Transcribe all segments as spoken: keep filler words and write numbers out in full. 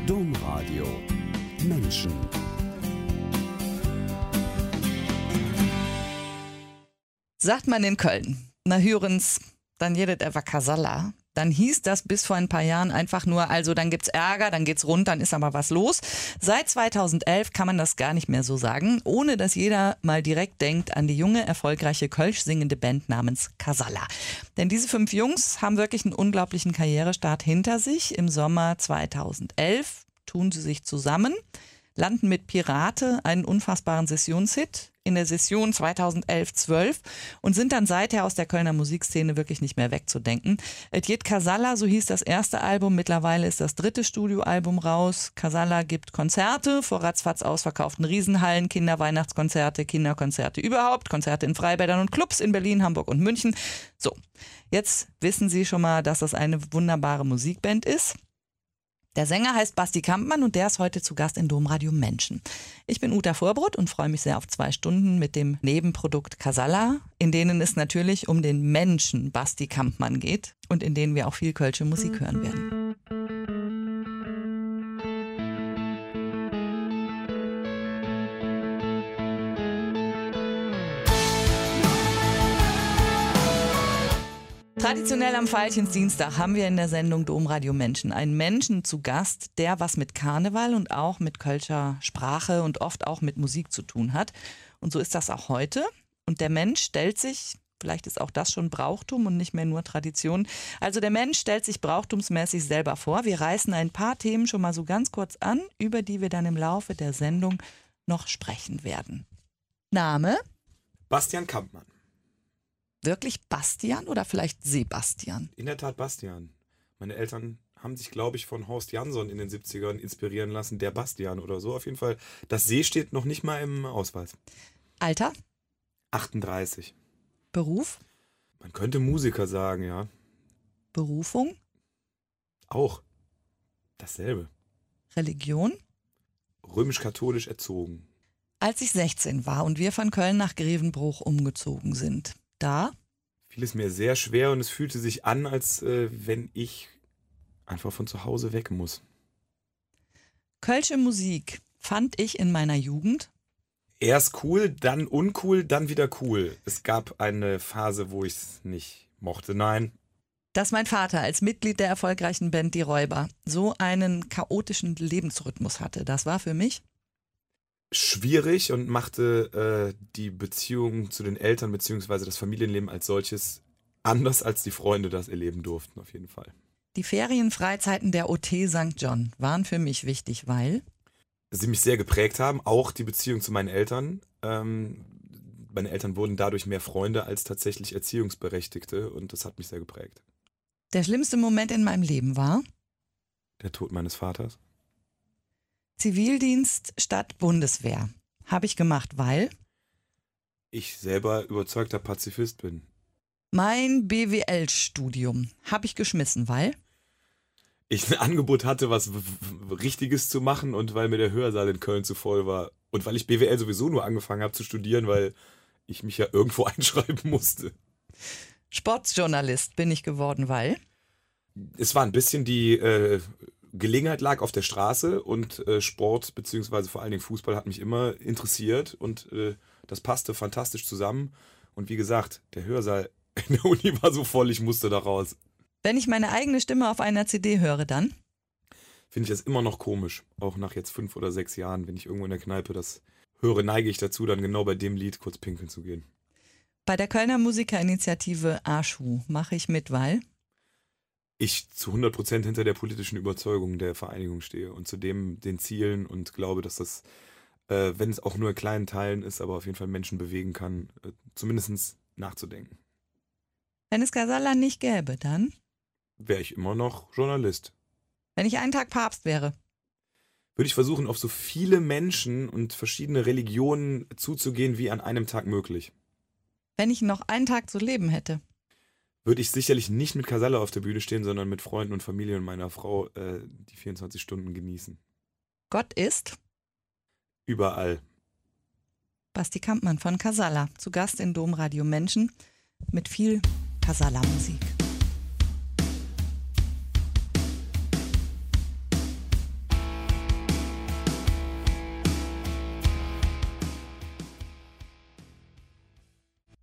Domradio Menschen. Sagt man in Köln, na hören's, dann jedet etwa Casalla. Dann hieß das bis vor ein paar Jahren einfach nur, also dann gibt's Ärger, dann geht's rund, dann ist aber was los. Seit zweitausendelf kann man das gar nicht mehr so sagen, ohne dass jeder mal direkt denkt an die junge, erfolgreiche Kölsch singende Band namens Casalla. Denn diese fünf Jungs haben wirklich einen unglaublichen Karrierestart hinter sich. Im Sommer zweitausendelf tun sie sich zusammen, landen mit Pirate einen unfassbaren Sessionshit in der Session zweitausendelf zwölf und sind dann seither aus der Kölner Musikszene wirklich nicht mehr wegzudenken. Et geht Casalla, so hieß das erste Album, mittlerweile ist das dritte Studioalbum raus. Casalla gibt Konzerte vor ratzfatz ausverkauften Riesenhallen, Kinderweihnachtskonzerte, Kinderkonzerte überhaupt, Konzerte in Freibädern und Clubs in Berlin, Hamburg und München. So, jetzt wissen Sie schon mal, dass das eine wunderbare Musikband ist. Der Sänger heißt Basti Kampmann und der ist heute zu Gast in Domradio Menschen. Ich bin Uta Vorbrot und freue mich sehr auf zwei Stunden mit dem Nebenprodukt Casalla, in denen es natürlich um den Menschen Basti Kampmann geht und in denen wir auch viel kölsche Musik hören werden. Traditionell am Veilchensdienstag haben wir in der Sendung Domradio Menschen einen Menschen zu Gast, der was mit Karneval und auch mit kölscher Sprache und oft auch mit Musik zu tun hat. Und so ist das auch heute. Und der Mensch stellt sich, vielleicht ist auch das schon Brauchtum und nicht mehr nur Tradition, also der Mensch stellt sich brauchtumsmäßig selber vor. Wir reißen ein paar Themen schon mal so ganz kurz an, über die wir dann im Laufe der Sendung noch sprechen werden. Name? Bastian Kampmann. Wirklich Bastian oder vielleicht Sebastian? In der Tat Bastian. Meine Eltern haben sich, glaube ich, von Horst Jansson in den siebzigern inspirieren lassen. Der Bastian oder so auf jeden Fall. Das See steht noch nicht mal im Ausweis. Alter? achtunddreißig. Beruf? Man könnte Musiker sagen, ja. Berufung? Auch. Dasselbe. Religion? Römisch-katholisch erzogen. Als ich sechzehn war und wir von Köln nach Grevenbruch umgezogen sind, da fiel es mir sehr schwer und es fühlte sich an, als äh, wenn ich einfach von zu Hause weg muss. Kölsche Musik fand ich in meiner Jugend erst cool, dann uncool, dann wieder cool. Es gab eine Phase, wo ich es nicht mochte. Nein. Dass mein Vater als Mitglied der erfolgreichen Band Die Räuber so einen chaotischen Lebensrhythmus hatte, das war für mich schwierig und machte äh, die Beziehung zu den Eltern bzw. das Familienleben als solches anders, als die Freunde das erleben durften, auf jeden Fall. Die Ferienfreizeiten der O T Sankt John waren für mich wichtig, weil sie mich sehr geprägt haben, auch die Beziehung zu meinen Eltern. Ähm, meine Eltern wurden dadurch mehr Freunde als tatsächlich Erziehungsberechtigte und das hat mich sehr geprägt. Der schlimmste Moment in meinem Leben war der Tod meines Vaters. Zivildienst statt Bundeswehr. Habe ich gemacht, weil ich selber überzeugter Pazifist bin. Mein B W L-Studium habe ich geschmissen, weil ich ein Angebot hatte, was w- w- Richtiges zu machen und weil mir der Hörsaal in Köln zu voll war. Und weil ich B W L sowieso nur angefangen habe zu studieren, weil ich mich ja irgendwo einschreiben musste. Sportjournalist bin ich geworden, weil es war ein bisschen die äh, Gelegenheit lag auf der Straße und äh, Sport beziehungsweise vor allen Dingen Fußball hat mich immer interessiert und äh, das passte fantastisch zusammen. Und wie gesagt, der Hörsaal in der Uni war so voll, ich musste da raus. Wenn ich meine eigene Stimme auf einer C D höre, dann finde ich das immer noch komisch. Auch nach jetzt fünf oder sechs Jahren, wenn ich irgendwo in der Kneipe das höre, neige ich dazu, dann genau bei dem Lied kurz pinkeln zu gehen. Bei der Kölner Musikerinitiative Arschu mache ich mit, weil ich zu hundert Prozent hinter der politischen Überzeugung der Vereinigung stehe und zudem den Zielen und glaube, dass das, äh, wenn es auch nur in kleinen Teilen ist, aber auf jeden Fall Menschen bewegen kann, äh, zumindest nachzudenken. Wenn es Casalla nicht gäbe, dann wäre ich immer noch Journalist. Wenn ich einen Tag Papst wäre, würde ich versuchen, auf so viele Menschen und verschiedene Religionen zuzugehen, wie an einem Tag möglich. Wenn ich noch einen Tag zu leben hätte, würde ich sicherlich nicht mit Casalla auf der Bühne stehen, sondern mit Freunden und Familie und meiner Frau äh, die vierundzwanzig Stunden genießen. Gott ist überall. Basti Kampmann von Casalla, zu Gast in Domradio Menschen mit viel Casalla-Musik.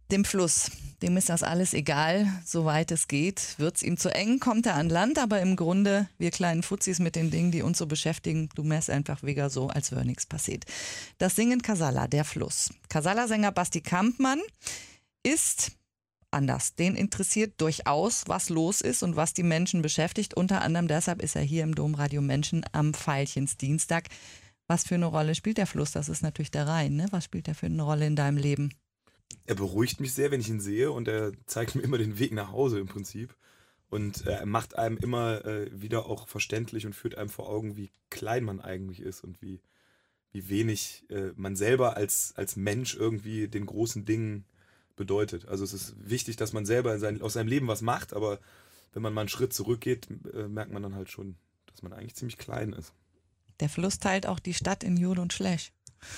Dem Fluss, dem ist das alles egal, soweit es geht. Wird's ihm zu eng, kommt er an Land, aber im Grunde, wir kleinen Fuzis mit den Dingen, die uns so beschäftigen, du merkst einfach wieder so, als wäre nichts passiert. Das Singen Casalla, der Fluss. Casalla-Sänger Basti Kampmann ist anders. Den interessiert durchaus, was los ist und was die Menschen beschäftigt. Unter anderem deshalb ist er hier im Domradio Menschen am Veilchensdienstag. Was für eine Rolle spielt der Fluss? Das ist natürlich der Rhein, ne? Was spielt der für eine Rolle in deinem Leben? Er beruhigt mich sehr, wenn ich ihn sehe, und er zeigt mir immer den Weg nach Hause im Prinzip. Und er macht einem immer äh, wieder auch verständlich und führt einem vor Augen, wie klein man eigentlich ist und wie, wie wenig äh, man selber als, als Mensch irgendwie den großen Dingen bedeutet. Also es ist wichtig, dass man selber in sein, aus seinem Leben was macht, aber wenn man mal einen Schritt zurückgeht, äh, merkt man dann halt schon, dass man eigentlich ziemlich klein ist. Der Fluss teilt auch die Stadt in Jod und Schlecht.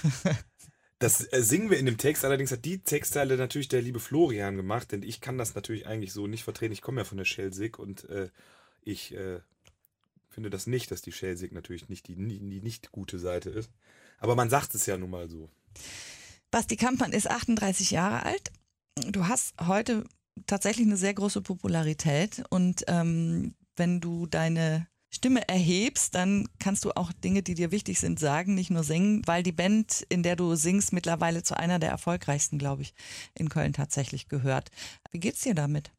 Das äh, singen wir in dem Text, allerdings hat die Textteile natürlich der liebe Florian gemacht, denn ich kann das natürlich eigentlich so nicht vertreten. Ich komme ja von der Schelsig und äh, ich äh, finde das nicht, dass die Schelsig natürlich nicht die, die nicht gute Seite ist. Aber man sagt es ja nun mal so. Basti Kampmann ist achtunddreißig Jahre alt. Du hast heute tatsächlich eine sehr große Popularität und ähm, wenn du deine Stimme erhebst, dann kannst du auch Dinge, die dir wichtig sind, sagen, nicht nur singen, weil die Band, in der du singst, mittlerweile zu einer der erfolgreichsten, glaube ich, in Köln tatsächlich gehört. Wie geht's dir damit?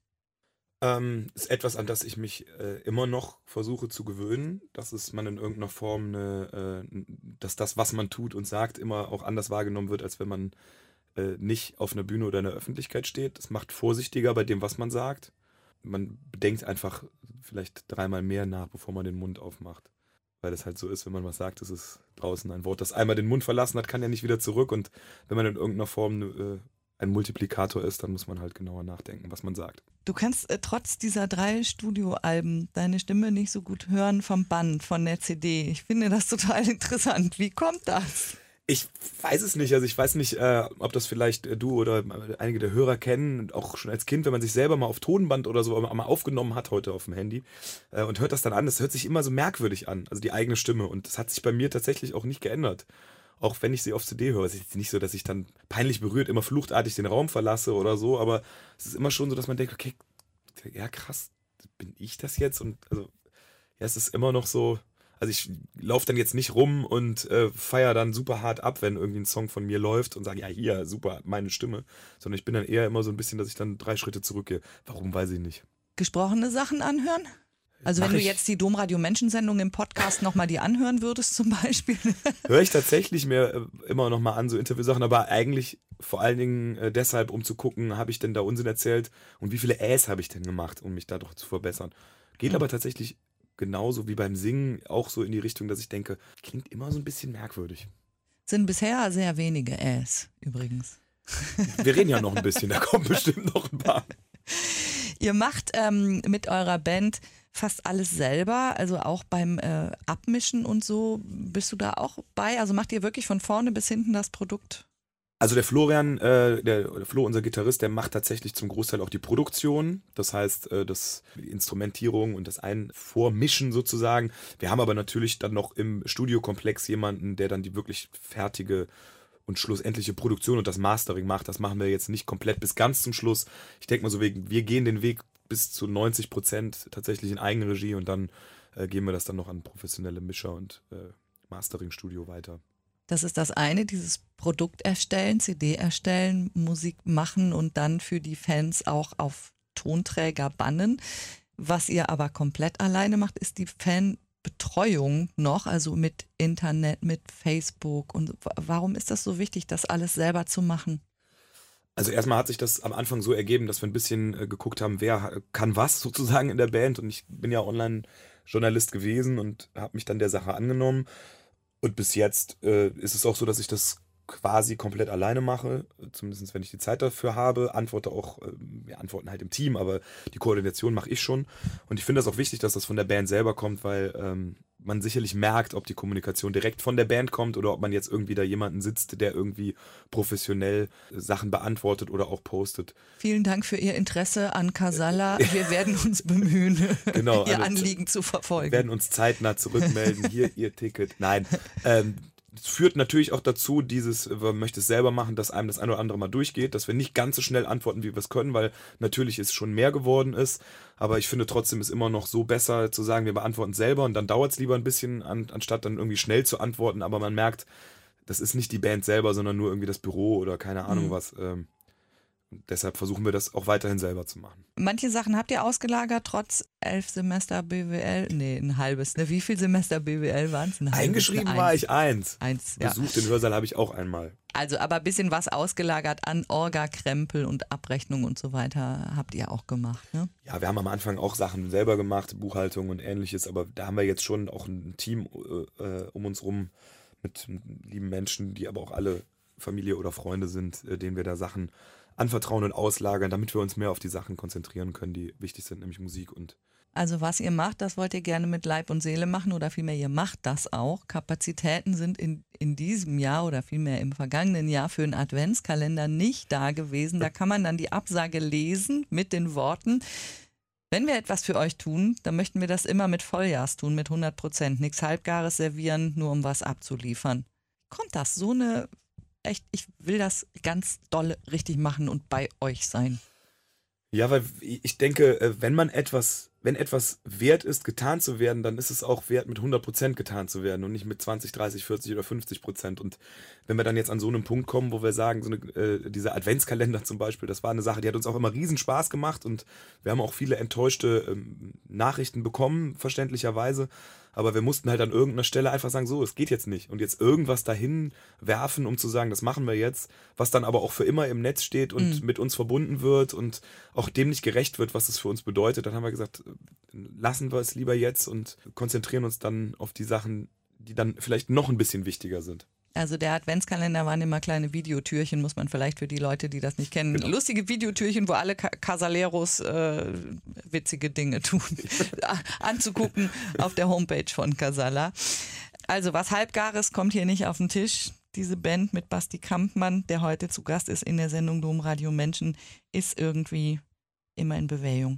Ähm, ist etwas, an das ich mich äh, immer noch versuche zu gewöhnen, dass es man in irgendeiner Form, eine, äh, dass das, was man tut und sagt, immer auch anders wahrgenommen wird, als wenn man äh, nicht auf einer Bühne oder in der Öffentlichkeit steht. Das macht vorsichtiger bei dem, was man sagt. Man bedenkt einfach vielleicht dreimal mehr nach, bevor man den Mund aufmacht. Weil es halt so ist, wenn man was sagt, ist es draußen ein Wort, das einmal den Mund verlassen hat, kann ja nicht wieder zurück. Und wenn man in irgendeiner Form äh, ein Multiplikator ist, dann muss man halt genauer nachdenken, was man sagt. Du kannst äh, trotz dieser drei Studioalben deine Stimme nicht so gut hören vom Band, von der C D. Ich finde das total interessant. Wie kommt das? Ich weiß es nicht. Also ich weiß nicht, äh, ob das vielleicht äh, du oder einige der Hörer kennen, auch schon als Kind, wenn man sich selber mal auf Tonband oder so mal aufgenommen hat heute auf dem Handy äh, und hört das dann an. Das hört sich immer so merkwürdig an, also die eigene Stimme. Und das hat sich bei mir tatsächlich auch nicht geändert. Auch wenn ich sie auf C D höre. Es ist nicht so, dass ich dann peinlich berührt immer fluchtartig den Raum verlasse oder so, aber es ist immer schon so, dass man denkt, okay, ja krass, bin ich das jetzt? Und also, ja, es ist immer noch so. Also ich laufe dann jetzt nicht rum und äh, feiere dann super hart ab, wenn irgendwie ein Song von mir läuft und sage, ja hier, super, meine Stimme. Sondern ich bin dann eher immer so ein bisschen, dass ich dann drei Schritte zurückgehe. Warum, weiß ich nicht. Gesprochene Sachen anhören? Also Mach wenn du ich- jetzt die Domradio-Menschensendung im Podcast nochmal die anhören würdest zum Beispiel. Höre ich tatsächlich mir äh, immer noch mal an, so Interviewsachen, aber eigentlich vor allen Dingen äh, deshalb, um zu gucken, habe ich denn da Unsinn erzählt und wie viele Äs habe ich denn gemacht, um mich da doch zu verbessern. Geht Mhm. aber tatsächlich genauso wie beim Singen auch so in die Richtung, dass ich denke, klingt immer so ein bisschen merkwürdig. Sind bisher sehr wenige Äs übrigens. Wir reden ja noch ein bisschen, da kommen bestimmt noch ein paar. Ihr macht ähm, mit eurer Band fast alles selber, also auch beim äh, Abmischen und so. Bist du da auch bei? Also macht ihr wirklich von vorne bis hinten das Produkt? Also der Florian, äh, der, der Flo, unser Gitarrist, der macht tatsächlich zum Großteil auch die Produktion. Das heißt, äh, das die Instrumentierung und das Einvormischen sozusagen. Wir haben aber natürlich dann noch im Studiokomplex jemanden, der dann die wirklich fertige und schlussendliche Produktion und das Mastering macht. Das machen wir jetzt nicht komplett bis ganz zum Schluss. Ich denke mal so, wir, wir gehen den Weg bis zu neunzig Prozent tatsächlich in Eigenregie und dann äh, geben wir das dann noch an professionelle Mischer und äh, Mastering-Studio weiter. Das ist das eine, dieses Produkt erstellen, C D erstellen, Musik machen und dann für die Fans auch auf Tonträger bannen. Was ihr aber komplett alleine macht, ist die Fanbetreuung noch, also mit Internet, mit Facebook. Und warum ist das so wichtig, das alles selber zu machen? Also erstmal hat sich das am Anfang so ergeben, dass wir ein bisschen äh, geguckt haben, wer kann was sozusagen in der Band. Und ich bin ja Online-Journalist gewesen und habe mich dann der Sache angenommen. Und bis jetzt äh, ist es auch so, dass ich das quasi komplett alleine mache, zumindest wenn ich die Zeit dafür habe, antworte auch, äh, wir antworten halt im Team, aber die Koordination mache ich schon. Und ich finde das auch wichtig, dass das von der Band selber kommt, weil ähm, man sicherlich merkt, ob die Kommunikation direkt von der Band kommt oder ob man jetzt irgendwie da jemanden sitzt, der irgendwie professionell Sachen beantwortet oder auch postet. Vielen Dank für Ihr Interesse an Casalla. Wir werden uns bemühen, Genau, Ihr also, Anliegen zu verfolgen. Wir werden uns zeitnah zurückmelden. Hier, Ihr Ticket. Nein, ähm, Es führt natürlich auch dazu, dieses, man möchte es selber machen, dass einem das ein oder andere mal durchgeht, dass wir nicht ganz so schnell antworten, wie wir es können, weil natürlich es schon mehr geworden ist. Aber ich finde trotzdem ist immer noch so besser zu sagen, wir beantworten selber und dann dauert es lieber ein bisschen, an, anstatt dann irgendwie schnell zu antworten. Aber man merkt, das ist nicht die Band selber, sondern nur irgendwie das Büro oder keine Ahnung Mhm. was. Ähm, und deshalb versuchen wir das auch weiterhin selber zu machen. Manche Sachen habt ihr ausgelagert, trotz elf Semester B W L? Nee, ein halbes. Ne? Wie viel Semester B W L waren es? Eingeschrieben war ich eins. Eins, ja. Besucht den Hörsaal habe ich auch einmal. Also aber ein bisschen was ausgelagert an Orga, Krempel und Abrechnung und so weiter habt ihr auch gemacht, ne? Ja, wir haben am Anfang auch Sachen selber gemacht, Buchhaltung und ähnliches, aber da haben wir jetzt schon auch ein Team äh, um uns rum mit lieben Menschen, die aber auch alle Familie oder Freunde sind, äh, denen wir da Sachen anvertrauen und auslagern, damit wir uns mehr auf die Sachen konzentrieren können, die wichtig sind, nämlich Musik und Also was ihr macht, das wollt ihr gerne mit Leib und Seele machen oder vielmehr ihr macht das auch. Kapazitäten sind in, in diesem Jahr oder vielmehr im vergangenen Jahr für einen Adventskalender nicht da gewesen. Da kann man dann die Absage lesen mit den Worten: Wenn wir etwas für euch tun, dann möchten wir das immer mit Vollgas tun, mit hundert Prozent. Nichts Halbgares servieren, nur um was abzuliefern. Kommt das? So eine, echt, ich will das ganz doll richtig machen und bei euch sein. Ja, weil ich denke, wenn man etwas, wenn etwas wert ist, getan zu werden, dann ist es auch wert, mit hundert Prozent getan zu werden und nicht mit zwanzig, dreißig, vierzig oder fünfzig Prozent. Und wenn wir dann jetzt an so einem Punkt kommen, wo wir sagen, so eine, äh, dieser Adventskalender zum Beispiel, das war eine Sache, die hat uns auch immer riesen Spaß gemacht und wir haben auch viele enttäuschte ähm, Nachrichten bekommen, verständlicherweise. Aber wir mussten halt an irgendeiner Stelle einfach sagen, so, es geht jetzt nicht. Und jetzt irgendwas dahin werfen, um zu sagen, das machen wir jetzt, was dann aber auch für immer im Netz steht und Mhm. mit uns verbunden wird und auch dem nicht gerecht wird, was es für uns bedeutet. Dann haben wir gesagt, lassen wir es lieber jetzt und konzentrieren uns dann auf die Sachen, die dann vielleicht noch ein bisschen wichtiger sind. Also der Adventskalender waren immer kleine Videotürchen, muss man vielleicht für die Leute, die das nicht kennen, Genau. lustige Videotürchen, wo alle Ca- Casaleros äh, witzige Dinge tun, anzugucken auf der Homepage von Casala. Also was Halbgares kommt hier nicht auf den Tisch. Diese Band mit Basti Kampmann, der heute zu Gast ist in der Sendung Domradio Menschen, ist irgendwie immer in Bewegung.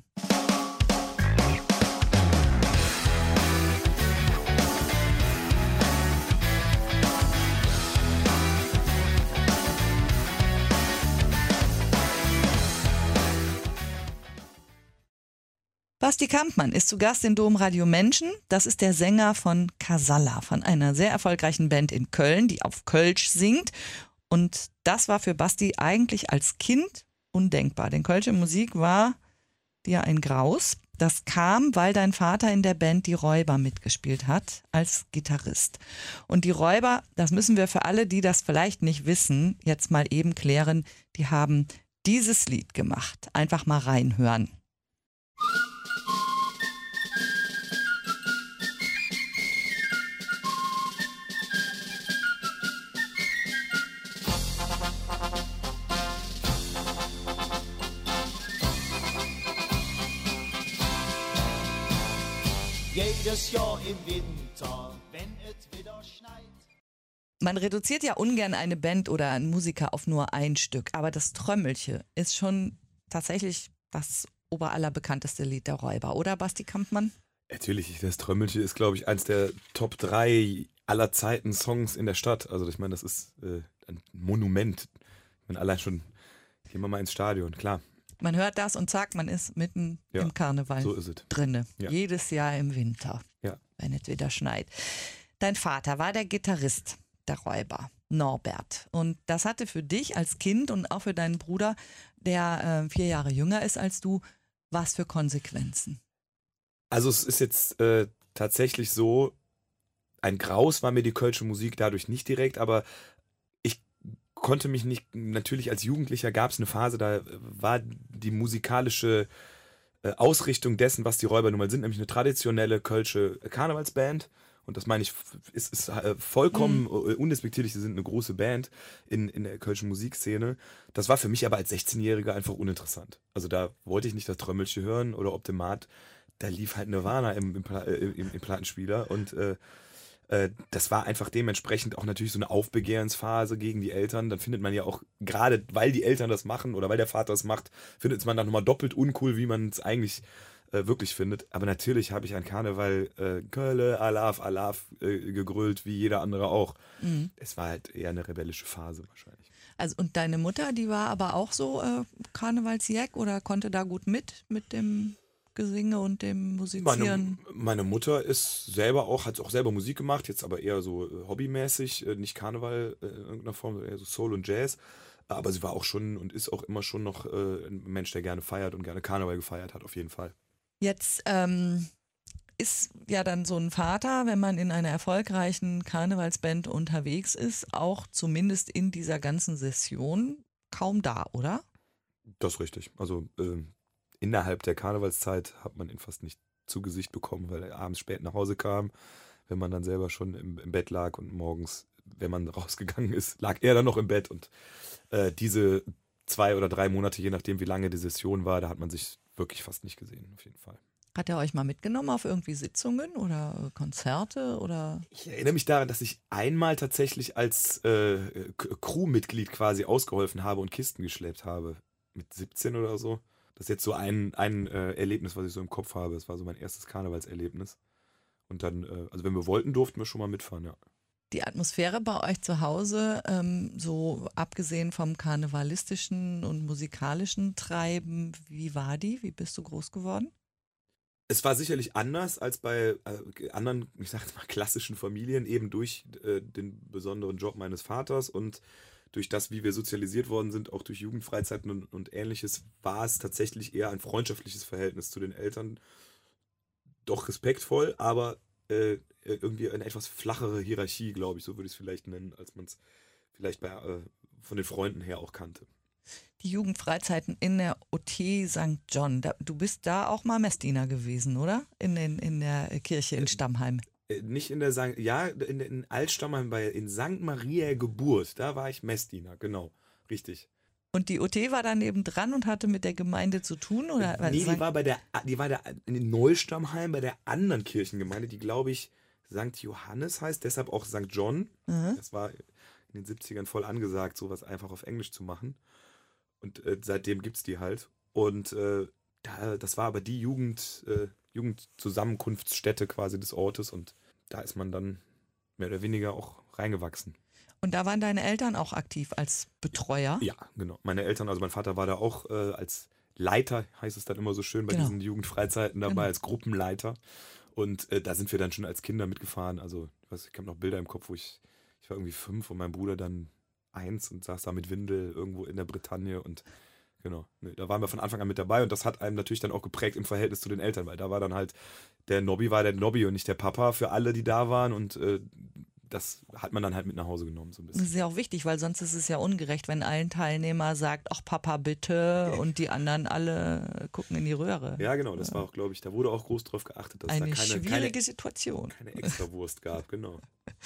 Basti Kampmann ist zu Gast in Domradio Menschen. Das ist der Sänger von Casala, von einer sehr erfolgreichen Band in Köln, die auf Kölsch singt. Und das war für Basti eigentlich als Kind undenkbar. Denn Kölsche Musik war dir ein Graus. Das kam, weil dein Vater in der Band Die Räuber mitgespielt hat als Gitarrist. Und die Räuber, das müssen wir für alle, die das vielleicht nicht wissen, jetzt mal eben klären, die haben dieses Lied gemacht. Einfach mal reinhören. Jedes Jahr im Winter, wenn es wieder schneit. Man reduziert ja ungern eine Band oder einen Musiker auf nur ein Stück, aber das Trömmelche ist schon tatsächlich das oberaller bekannteste Lied der Räuber, oder Basti Kampmann? Natürlich, das Trömmelche ist, glaube ich, eins der Top drei aller Zeiten Songs in der Stadt. Also ich meine, das ist äh, ein Monument. Ich meine, allein schon, gehen wir mal ins Stadion, klar. Man hört das und zack, man ist mitten Ja, im Karneval so ist es. drinne. Ja. Jedes Jahr im Winter, Ja. wenn es wieder schneit. Dein Vater war der Gitarrist der Räuber, Norbert. Und das hatte für dich als Kind und auch für deinen Bruder, der äh, vier Jahre jünger ist als du, was für Konsequenzen? Also es ist jetzt äh, tatsächlich so, ein Graus war mir die kölsche Musik dadurch nicht direkt, aber ich konnte mich nicht, natürlich als Jugendlicher gab es eine Phase, da war die musikalische äh, Ausrichtung dessen, was die Räuber nun mal sind, nämlich eine traditionelle kölsche Karnevalsband. Und das meine ich, ist, ist äh, vollkommen mhm. undespektierlich, sie sind eine große Band in, in der kölschen Musikszene. Das war für mich aber als sechzehnjähriger einfach uninteressant. Also da wollte ich nicht das Trömmelche hören oder Optimat. Da lief halt Nirvana im, im, Pla- äh, im, im Plattenspieler und äh, äh, das war einfach dementsprechend auch natürlich so eine Aufbegehrensphase gegen die Eltern. Dann findet man ja auch, gerade weil die Eltern das machen oder weil der Vater das macht, findet man dann nochmal doppelt uncool, wie man es eigentlich äh, wirklich findet. Aber natürlich habe ich an Karneval äh, Kölle, Alaf, Alaf äh, gegrölt, wie jeder andere auch. Mhm. Es war halt eher eine rebellische Phase wahrscheinlich. Also und deine Mutter, die war aber auch so äh, Karnevalsjack oder konnte da gut mit, mit dem Gesinge und dem Musizieren? Meine, meine Mutter ist selber auch, hat auch selber Musik gemacht, jetzt aber eher so äh, hobbymäßig, äh, nicht Karneval äh, in irgendeiner Form, eher so Soul und Jazz. Aber sie war auch schon und ist auch immer schon noch äh, ein Mensch, der gerne feiert und gerne Karneval gefeiert hat, auf jeden Fall. Jetzt ähm, ist ja dann so ein Vater, wenn man in einer erfolgreichen Karnevalsband unterwegs ist, auch zumindest in dieser ganzen Session kaum da, oder? Das ist richtig. Also äh, innerhalb der Karnevalszeit hat man ihn fast nicht zu Gesicht bekommen, weil er abends spät nach Hause kam. Wenn man dann selber schon im, im Bett lag und morgens, wenn man rausgegangen ist, lag er dann noch im Bett. Und äh, diese zwei oder drei Monate, je nachdem wie lange die Session war, da hat man sich wirklich fast nicht gesehen, auf jeden Fall. Hat er euch mal mitgenommen auf irgendwie Sitzungen oder Konzerte oder? Ich erinnere mich daran, dass ich einmal tatsächlich als äh, K- Crewmitglied quasi ausgeholfen habe und Kisten geschleppt habe. Mit siebzehn oder so. Das ist jetzt so ein, ein äh, Erlebnis, was ich so im Kopf habe. Das war so mein erstes Karnevalserlebnis. Und dann, äh, also wenn wir wollten, durften wir schon mal mitfahren, ja. Die Atmosphäre bei euch zu Hause, ähm, so abgesehen vom karnevalistischen und musikalischen Treiben, wie war die? Wie bist du groß geworden? Es war sicherlich anders als bei äh, anderen, ich sag jetzt mal, klassischen Familien, eben durch äh, den besonderen Job meines Vaters und durch das, wie wir sozialisiert worden sind, auch durch Jugendfreizeiten und, und ähnliches, war es tatsächlich eher ein freundschaftliches Verhältnis zu den Eltern. Doch respektvoll, aber äh, irgendwie eine etwas flachere Hierarchie, glaube ich, so würde ich es vielleicht nennen, als man es vielleicht bei, äh, von den Freunden her auch kannte. Die Jugendfreizeiten in der O T Sankt John. Da, du bist da auch mal Messdiener gewesen, oder? In, den, in der Kirche in Stammheim. Äh, Nicht in der Sankt, ja, in, in Altstammheim, bei in Sankt Maria Geburt, da war ich Messdiener, genau, richtig. Und die O T war da nebendran und hatte mit der Gemeinde zu tun? Oder? Weil Nee, die Sankt- war bei der, die war da in Neustammheim bei der anderen Kirchengemeinde, die glaube ich Sankt Johannes heißt, deshalb auch Sankt John. Mhm. Das war in den siebzigern voll angesagt, sowas einfach auf Englisch zu machen. Und äh, seitdem gibt es die halt. Und äh, da, das war aber die Jugend, äh, Jugendzusammenkunftsstätte quasi des Ortes und da ist man dann mehr oder weniger auch reingewachsen. Und da waren deine Eltern auch aktiv als Betreuer? Ja, genau. Meine Eltern, also mein Vater war da auch äh, als Leiter, heißt es dann immer so schön, bei Genau. diesen Jugendfreizeiten dabei, Genau. als Gruppenleiter. Und äh, da sind wir dann schon als Kinder mitgefahren. Also ich, weiß, ich habe noch Bilder im Kopf, wo ich, ich war irgendwie fünf und mein Bruder dann eins und saß da mit Windel irgendwo in der Bretagne und genau, ne, da waren wir von Anfang an mit dabei und das hat einem natürlich dann auch geprägt im Verhältnis zu den Eltern, weil da war dann halt, der Nobby war der Nobby und nicht der Papa für alle, die da waren und äh, das hat man dann halt mit nach Hause genommen so ein Das bisschen. ist ja auch wichtig, weil sonst ist es ja ungerecht, wenn ein Teilnehmer sagt, ach Papa bitte und die anderen alle gucken in die Röhre. Ja, genau, das war auch, glaube ich, da wurde auch groß drauf geachtet, dass Eine es da keine, schwierige keine, Situation. keine Extrawurst gab, genau.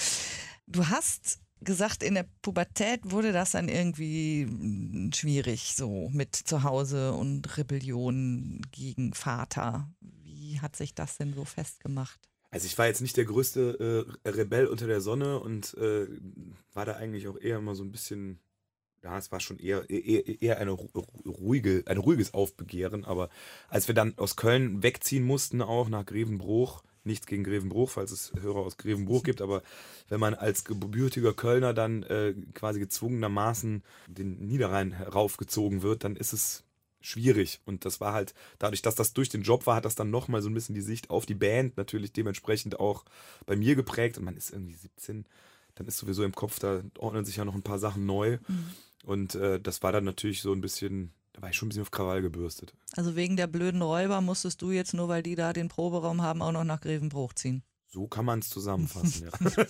Du hast gesagt, in der Pubertät wurde das dann irgendwie mm, schwierig, so mit zu Hause und Rebellion gegen Vater. Wie hat sich das denn so festgemacht? Also ich war jetzt nicht der größte äh, Rebell unter der Sonne und äh, war da eigentlich auch eher mal so ein bisschen, ja, es war schon eher, eher, eher eine ruhige, ein ruhiges Aufbegehren, aber als wir dann aus Köln wegziehen mussten, auch nach Grevenbruch, nichts gegen Grevenbruch, falls es Hörer aus Grevenbruch gibt, aber wenn man als gebürtiger Kölner dann äh, quasi gezwungenermaßen den Niederrhein raufgezogen wird, dann ist es schwierig. Und das war halt, dadurch, dass das durch den Job war, hat das dann nochmal so ein bisschen die Sicht auf die Band natürlich dementsprechend auch bei mir geprägt. Und man ist irgendwie siebzehn, dann ist sowieso im Kopf, da ordnen sich ja noch ein paar Sachen neu. Mhm. Und äh, das war dann natürlich so ein bisschen, da war ich schon ein bisschen auf Krawall gebürstet. Also wegen der blöden Räuber musstest du jetzt, nur weil die da den Proberaum haben, auch noch nach Grevenbruch ziehen. So kann man es zusammenfassen, ja.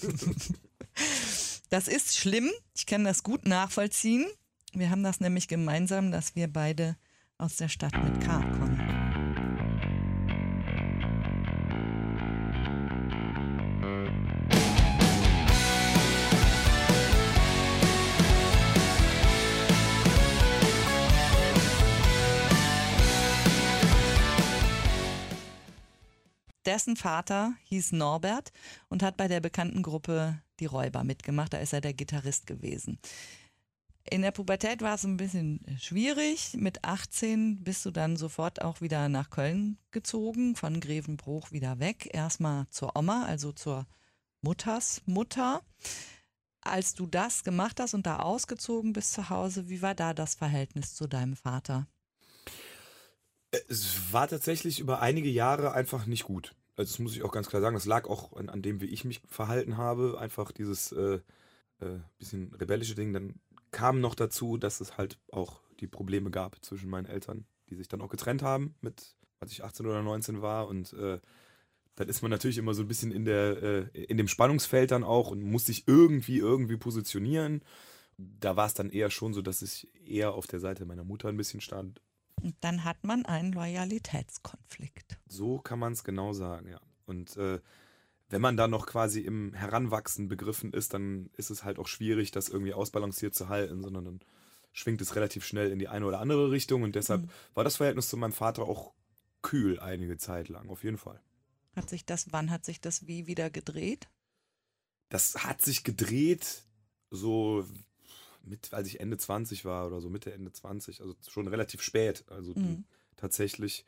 Das ist schlimm. Ich kann das gut nachvollziehen. Wir haben das nämlich gemeinsam, dass wir beide aus der Stadt mit K kommen. Dessen Vater hieß Norbert und hat bei der bekannten Gruppe Die Räuber mitgemacht. Da ist er der Gitarrist gewesen. In der Pubertät war es ein bisschen schwierig. Mit achtzehn bist du dann sofort auch wieder nach Köln gezogen, von Grevenbruch wieder weg. Erstmal zur Oma, also zur Mutters Mutter. Als du das gemacht hast und da ausgezogen bist zu Hause, wie war da das Verhältnis zu deinem Vater? Es war tatsächlich über einige Jahre einfach nicht gut. Also das muss ich auch ganz klar sagen. Das lag auch an, an dem, wie ich mich verhalten habe. Einfach dieses äh, äh, bisschen rebellische Ding. Dann kam noch dazu, dass es halt auch die Probleme gab zwischen meinen Eltern, die sich dann auch getrennt haben, mit, als ich achtzehn oder neunzehn war. Und äh, dann ist man natürlich immer so ein bisschen in der äh, in dem Spannungsfeld dann auch und muss sich irgendwie irgendwie positionieren. Da war es dann eher schon so, dass ich eher auf der Seite meiner Mutter ein bisschen stand. Und dann hat man einen Loyalitätskonflikt. So kann man es genau sagen, ja. Und äh, wenn man da noch quasi im Heranwachsen begriffen ist, dann ist es halt auch schwierig, das irgendwie ausbalanciert zu halten, sondern dann schwingt es relativ schnell in die eine oder andere Richtung. Und deshalb Mhm. war das Verhältnis zu meinem Vater auch kühl einige Zeit lang, auf jeden Fall. Hat sich das, wann hat sich das wie wieder gedreht? Das hat sich gedreht, so mit, als ich Ende zwanzig war oder so Mitte, Ende zwanzig, also schon relativ spät. Also Mhm. tatsächlich,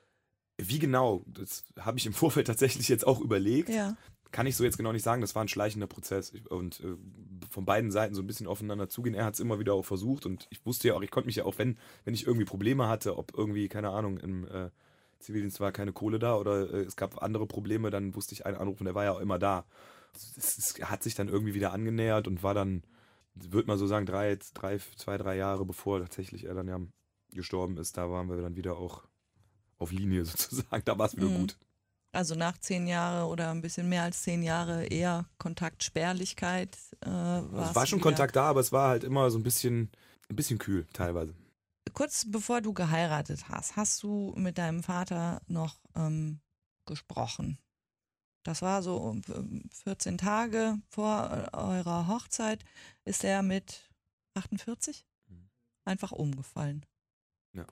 wie genau, das habe ich im Vorfeld tatsächlich jetzt auch überlegt. Ja. Kann ich so jetzt genau nicht sagen, das war ein schleichender Prozess Ich- und äh, von beiden Seiten so ein bisschen aufeinander zugehen. Er hat es immer wieder auch versucht und ich wusste ja auch, ich konnte mich ja auch, wenn, wenn ich irgendwie Probleme hatte, ob irgendwie, keine Ahnung, im äh, Zivildienst war keine Kohle da oder äh, es gab andere Probleme, dann wusste ich einen Anruf und der war ja auch immer da. Es, es hat sich dann irgendwie wieder angenähert und war dann, würde man so sagen, drei, drei, zwei, drei Jahre bevor tatsächlich er dann ja gestorben ist, da waren wir dann wieder auch auf Linie sozusagen, da war es wieder Mhm. gut. Also nach zehn Jahren oder ein bisschen mehr als zehn Jahre eher Kontaktspärlichkeit. Äh, Also es war's war schon wieder. Kontakt da, aber es war halt immer so ein bisschen, ein bisschen kühl teilweise. Kurz bevor du geheiratet hast, hast du mit deinem Vater noch ähm, gesprochen. Das war so um, ähm, vierzehn Tage vor äh, eurer Hochzeit. Ist er mit achtundvierzig Mhm. einfach umgefallen. Ja.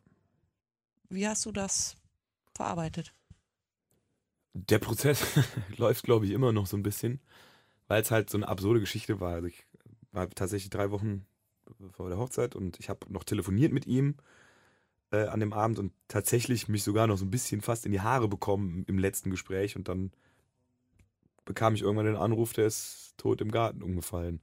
Wie hast du das verarbeitet? Der Prozess läuft, glaube ich, immer noch so ein bisschen, weil es halt so eine absurde Geschichte war. Also ich war tatsächlich drei Wochen vor der Hochzeit und ich habe noch telefoniert mit ihm äh, an dem Abend und tatsächlich mich sogar noch so ein bisschen fast in die Haare bekommen im letzten Gespräch und dann bekam ich irgendwann den Anruf, der ist tot im Garten umgefallen.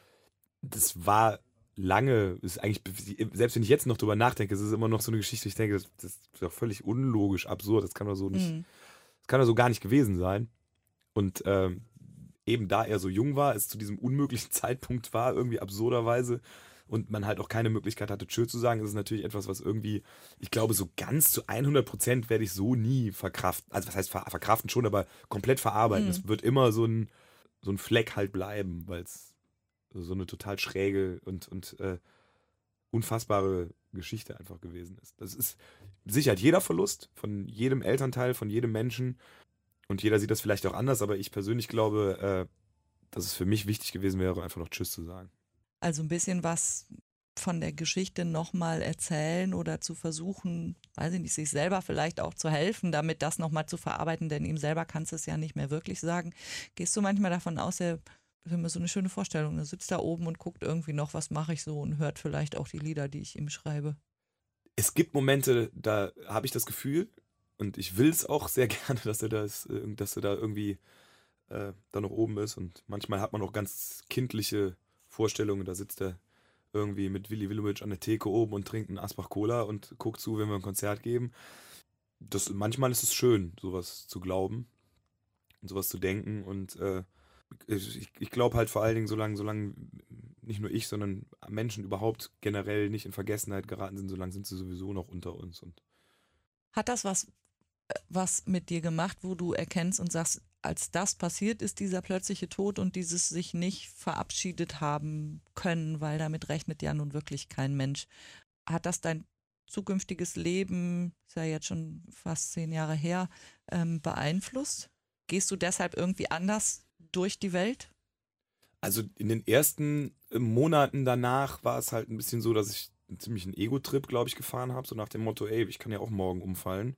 Das war lange, ist eigentlich, selbst wenn ich jetzt noch drüber nachdenke, es ist immer noch so eine Geschichte, ich denke, das, das ist doch völlig unlogisch, absurd, das kann doch so nicht, Mhm. das kann doch so gar nicht gewesen sein. Und ähm, eben da er so jung war, es zu diesem unmöglichen Zeitpunkt war, irgendwie absurderweise, und man halt auch keine Möglichkeit hatte, Tschö zu sagen, ist es natürlich etwas, was irgendwie, ich glaube, so ganz zu hundert Prozent werde ich so nie verkraften. Also was heißt ver verkraften schon, aber komplett verarbeiten. Mhm. Es wird immer so ein, so ein Fleck halt bleiben, weil es so eine total schräge und, und äh, unfassbare Geschichte einfach gewesen ist. Das ist sicher jeder Verlust von jedem Elternteil, von jedem Menschen. Und jeder sieht das vielleicht auch anders, aber ich persönlich glaube, äh, dass es für mich wichtig gewesen wäre, einfach noch Tschüss zu sagen. Also ein bisschen was von der Geschichte nochmal erzählen oder zu versuchen, weiß ich nicht, sich selber vielleicht auch zu helfen, damit das nochmal zu verarbeiten, denn ihm selber kannst du es ja nicht mehr wirklich sagen. Gehst du manchmal davon aus, er das ist immer so eine schöne Vorstellung, er sitzt da oben und guckt irgendwie noch, was mache ich so und hört vielleicht auch die Lieder, die ich ihm schreibe. Es gibt Momente, da habe ich das Gefühl und ich will es auch sehr gerne, dass er, das, äh, dass er da irgendwie äh, da noch oben ist. Und manchmal hat man auch ganz kindliche Vorstellungen, da sitzt er irgendwie mit Willy Willowitsch an der Theke oben und trinkt einen Asbach Cola und guckt zu, wenn wir ein Konzert geben. Das, manchmal ist es schön, sowas zu glauben und sowas zu denken. Und äh, ich, ich glaube halt vor allen Dingen, solange, solange nicht nur ich, sondern Menschen überhaupt generell nicht in Vergessenheit geraten sind, solange sind sie sowieso noch unter uns. Und Hat das was, äh, was mit dir gemacht, wo du erkennst und sagst, als das passiert ist, dieser plötzliche Tod und dieses sich nicht verabschiedet haben können, weil damit rechnet ja nun wirklich kein Mensch. Hat das dein zukünftiges Leben, ist ja jetzt schon fast zehn Jahre her, ähm, beeinflusst? Gehst du deshalb irgendwie anders durch die Welt? also in den ersten äh, Monaten danach war es halt ein bisschen so, dass ich einen ziemlichen Ego-Trip, glaube ich, gefahren habe. So nach dem Motto, ey, ich kann ja auch morgen umfallen.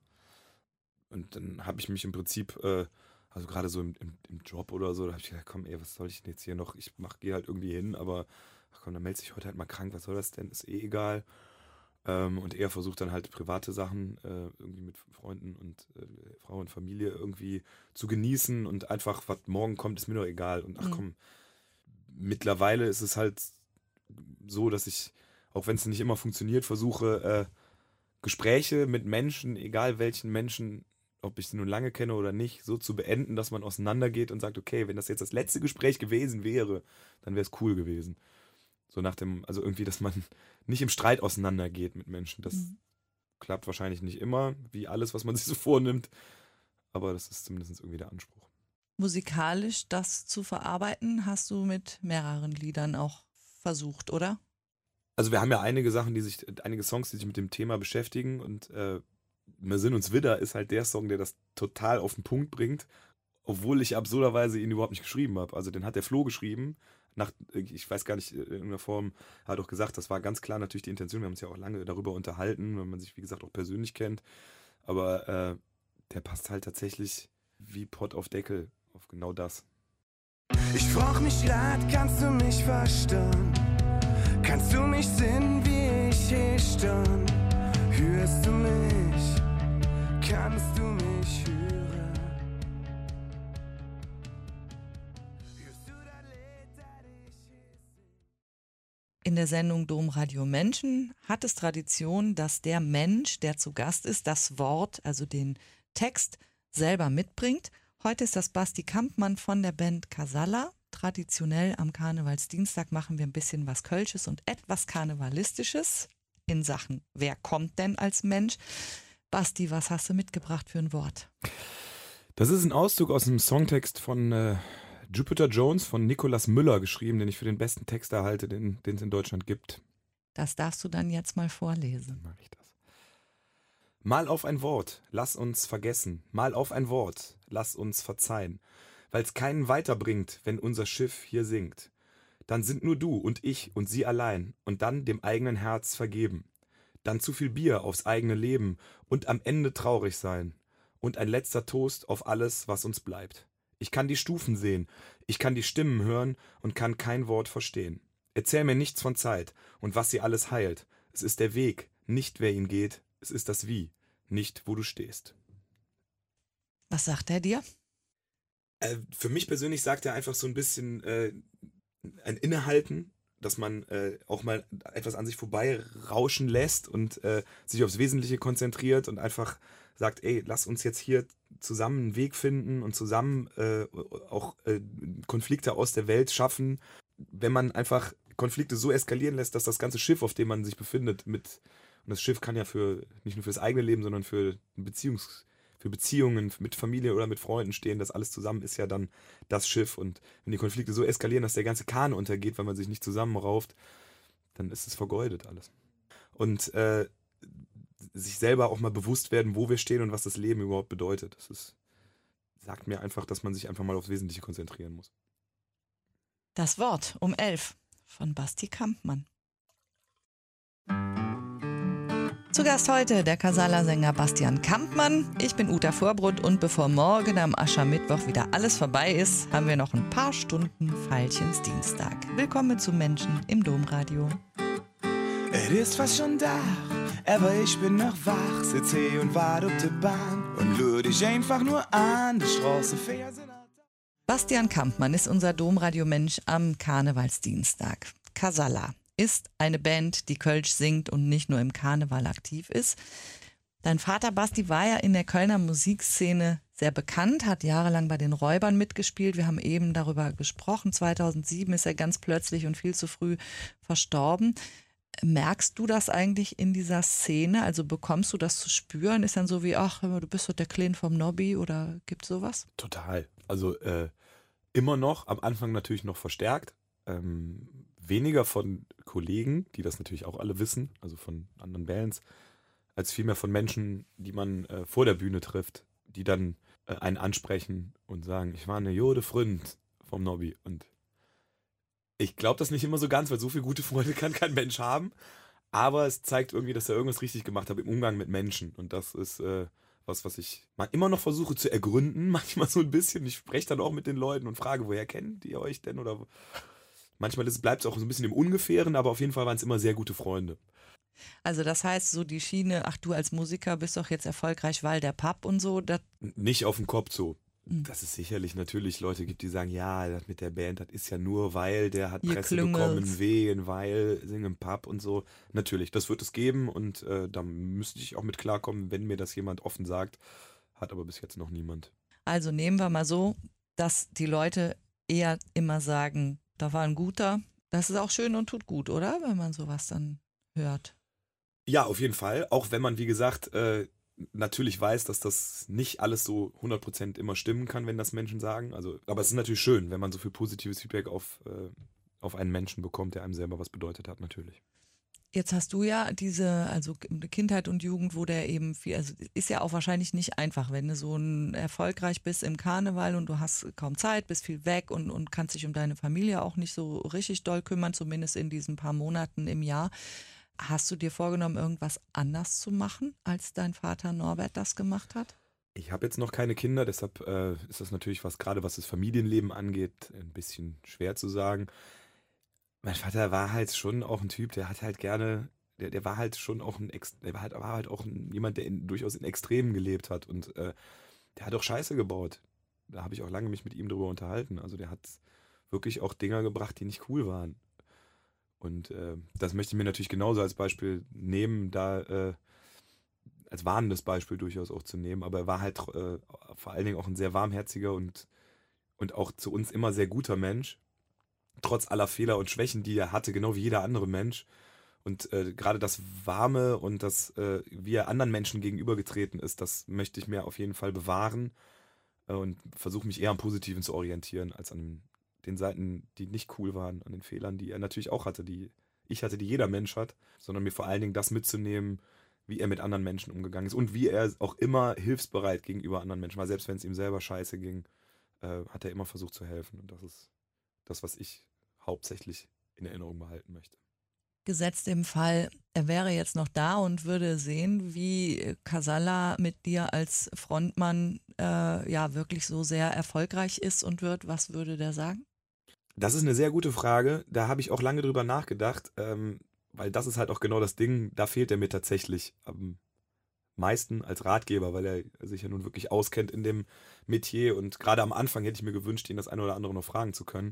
Und dann habe ich mich im Prinzip, äh, also gerade so im, im, im Job oder so, da habe ich gedacht, komm, ey, was soll ich denn jetzt hier noch? Ich mach, gehe halt irgendwie hin, aber ach komm, dann melde dich heute halt mal krank, was soll das denn, ist eh egal. Ähm, und er versucht dann halt private Sachen äh, irgendwie mit Freunden und äh, Frau und Familie irgendwie zu genießen und einfach, was morgen kommt, ist mir doch egal. Und ach komm, mhm. mittlerweile ist es halt so, dass ich, auch wenn es nicht immer funktioniert, versuche, äh, Gespräche mit Menschen, egal welchen Menschen, ob ich sie nun lange kenne oder nicht, so zu beenden, dass man auseinandergeht und sagt, okay, wenn das jetzt das letzte Gespräch gewesen wäre, dann wäre es cool gewesen. So nach dem, also irgendwie, dass man nicht im Streit auseinandergeht mit Menschen. Das mhm. klappt wahrscheinlich nicht immer, wie alles, was man sich so vornimmt. Aber das ist zumindest irgendwie der Anspruch. Musikalisch das zu verarbeiten, hast du mit mehreren Liedern auch versucht, oder? Also wir haben ja einige Sachen, die sich, einige Songs, die sich mit dem Thema beschäftigen. Und äh, Wir sind uns Widder ist halt der Song, der das total auf den Punkt bringt. Obwohl ich absurderweise ihn überhaupt nicht geschrieben habe. Also den hat der Flo geschrieben. Nach, ich weiß gar nicht, in irgendeiner Form, er hat auch gesagt, das war ganz klar natürlich die Intention. Wir haben uns ja auch lange darüber unterhalten, wenn man sich, wie gesagt, auch persönlich kennt. Aber äh, der passt halt tatsächlich wie Pott auf Deckel auf genau das. Ich frag mich grad, kannst du mich verstehen? Kannst du mich sehen, wie ich hier stand? Hörst du mich? Kannst du mich hören? In der Sendung Domradio Menschen hat es Tradition, dass der Mensch, der zu Gast ist, das Wort, also den Text, selber mitbringt. Heute ist das Basti Kampmann von der Band Casalla. Traditionell am Karnevalsdienstag machen wir ein bisschen was Kölsches und etwas Karnevalistisches in Sachen, wer kommt denn als Mensch? Basti, was hast du mitgebracht für ein Wort? Das ist ein Auszug aus einem Songtext von äh, Jupiter Jones von Nicolas Müller geschrieben, den ich für den besten Texter halte, den es in Deutschland gibt. Das darfst du dann jetzt mal vorlesen. Dann mache ich das. Mal auf ein Wort, lass uns vergessen. Mal auf ein Wort, lass uns verzeihen. Weil's keinen weiterbringt, wenn unser Schiff hier sinkt. Dann sind nur du und ich und sie allein und dann dem eigenen Herz vergeben. Dann zu viel Bier aufs eigene Leben und am Ende traurig sein. Und ein letzter Toast auf alles, was uns bleibt. Ich kann die Stufen sehen, ich kann die Stimmen hören und kann kein Wort verstehen. Erzähl mir nichts von Zeit und was sie alles heilt. Es ist der Weg, nicht wer ihn geht, es ist das Wie, nicht wo du stehst. Was sagt er dir? Äh, für mich persönlich sagt er einfach so ein bisschen äh, ein Innehalten, dass man äh, auch mal etwas an sich vorbei rauschen lässt und äh, sich aufs Wesentliche konzentriert und einfach sagt, ey, lass uns jetzt hier zusammen einen Weg finden und zusammen äh, auch äh, Konflikte aus der Welt schaffen. Wenn man einfach Konflikte so eskalieren lässt, dass das ganze Schiff, auf dem man sich befindet, mit, und das Schiff kann ja für nicht nur fürs eigene Leben, sondern für Beziehungs, für Beziehungen mit Familie oder mit Freunden stehen, das alles zusammen ist ja dann das Schiff. Und wenn die Konflikte so eskalieren, dass der ganze Kahn untergeht, weil man sich nicht zusammenrauft, dann ist es vergeudet alles. Und äh, sich selber auch mal bewusst werden, wo wir stehen und was das Leben überhaupt bedeutet. Das ist, sagt mir einfach, dass man sich einfach mal aufs Wesentliche konzentrieren muss. Das Wort um elf von Basti Kampmann. Zu Gast heute der Casalla-Sänger Bastian Kampmann. Ich bin Uta Vorbrot und bevor morgen am Aschermittwoch wieder alles vorbei ist, haben wir noch ein paar Stunden Veilchensdienstag. Willkommen zu Menschen im Domradio. Es ist fast schon da, aber ich bin noch wach, sitz hier und warte auf die Bahn und lur dich einfach nur an, die Straße fährt. Bastian Kampmann ist unser Domradio-Mensch am Karnevalsdienstag. Casalla ist eine Band, die Kölsch singt und nicht nur im Karneval aktiv ist. Dein Vater Basti war ja in der Kölner Musikszene sehr bekannt, hat jahrelang bei den Räubern mitgespielt. Wir haben eben darüber gesprochen. zweitausendsieben ist er ganz plötzlich und viel zu früh verstorben. Merkst du das eigentlich in dieser Szene? Also bekommst du das zu spüren? Ist dann so wie, ach, du bist doch der Klein vom Nobby oder gibt sowas? Total. Also äh, immer noch, am Anfang natürlich noch verstärkt. Ähm, weniger von Kollegen, die das natürlich auch alle wissen, also von anderen Bands, als vielmehr von Menschen, die man äh, vor der Bühne trifft, die dann äh, einen ansprechen und sagen, ich war eine Jode Freund vom Nobby. Und ich glaube das nicht immer so ganz, weil so viele gute Freunde kann kein Mensch haben. Aber es zeigt irgendwie, dass er irgendwas richtig gemacht hat im Umgang mit Menschen. Und das ist äh, was, was ich mal immer noch versuche zu ergründen, manchmal so ein bisschen. Ich spreche dann auch mit den Leuten und frage, woher kennt ihr euch denn? Oder Manchmal bleibt es auch so ein bisschen im Ungefähren, aber auf jeden Fall waren es immer sehr gute Freunde. Also das heißt, so die Schiene, ach du als Musiker bist doch jetzt erfolgreich, weil der Pub und so, das N- Nicht auf dem Kopf so. Mhm. Dass es sicherlich natürlich Leute gibt, die sagen, ja, das mit der Band, das ist ja nur, weil der hat Ihr Presse klüngelt's. bekommen, wehen, weil singen im Pub und so. Natürlich, das wird es geben und äh, da müsste ich auch mit klarkommen, wenn mir das jemand offen sagt. Hat aber bis jetzt noch niemand. Also nehmen wir mal so, dass die Leute eher immer sagen, da war ein guter. Das ist auch schön und tut gut, oder? Wenn man sowas dann hört. Ja, auf jeden Fall. Auch wenn man, wie gesagt, äh, natürlich weiß, dass das nicht alles so hundert Prozent immer stimmen kann, wenn das Menschen sagen. Also, aber es ist natürlich schön, wenn man so viel positives Feedback auf, äh, auf einen Menschen bekommt, der einem selber was bedeutet hat, natürlich. Jetzt hast du ja diese, also Kindheit und Jugend, wo der eben viel, also ist ja auch wahrscheinlich nicht einfach, wenn du so ein erfolgreich bist im Karneval und du hast kaum Zeit, bist viel weg und, und kannst dich um deine Familie auch nicht so richtig doll kümmern, zumindest in diesen paar Monaten im Jahr. Hast du dir vorgenommen, irgendwas anders zu machen, als dein Vater Norbert das gemacht hat? Ich habe jetzt noch keine Kinder, deshalb äh, ist das natürlich, was gerade was das Familienleben angeht, ein bisschen schwer zu sagen. Mein Vater war halt schon auch ein Typ, der hat halt gerne, der, der war halt schon auch ein, Ex- der war halt, war halt auch ein, jemand, der in, durchaus in Extremen gelebt hat und äh, der hat auch Scheiße gebaut. Da habe ich auch lange mich mit ihm drüber unterhalten. Also der hat wirklich auch Dinger gebracht, die nicht cool waren. Und äh, das möchte ich mir natürlich genauso als Beispiel nehmen, da äh, als warnendes Beispiel durchaus auch zu nehmen. Aber er war halt äh, vor allen Dingen auch ein sehr warmherziger und, und auch zu uns immer sehr guter Mensch. Trotz aller Fehler und Schwächen, die er hatte, genau wie jeder andere Mensch. Und äh, gerade das Warme und das, äh, wie er anderen Menschen gegenübergetreten ist, das möchte ich mir auf jeden Fall bewahren äh, und versuche mich eher am Positiven zu orientieren, als an den Seiten, die nicht cool waren, an den Fehlern, die er natürlich auch hatte, die ich hatte, die jeder Mensch hat, sondern mir vor allen Dingen das mitzunehmen, wie er mit anderen Menschen umgegangen ist und wie er auch immer hilfsbereit gegenüber anderen Menschen war. Selbst wenn es ihm selber scheiße ging, äh, hat er immer versucht zu helfen. Und das ist das, was ich hauptsächlich in Erinnerung behalten möchte. Gesetzt im Fall, er wäre jetzt noch da und würde sehen, wie Casalla mit dir als Frontmann äh, ja wirklich so sehr erfolgreich ist und wird, was würde der sagen? Das ist eine sehr gute Frage. Da habe ich auch lange drüber nachgedacht, ähm, weil das ist halt auch genau das Ding, da fehlt er mir tatsächlich am meisten als Ratgeber, weil er sich ja nun wirklich auskennt in dem Metier und gerade am Anfang hätte ich mir gewünscht, ihn das eine oder andere noch fragen zu können.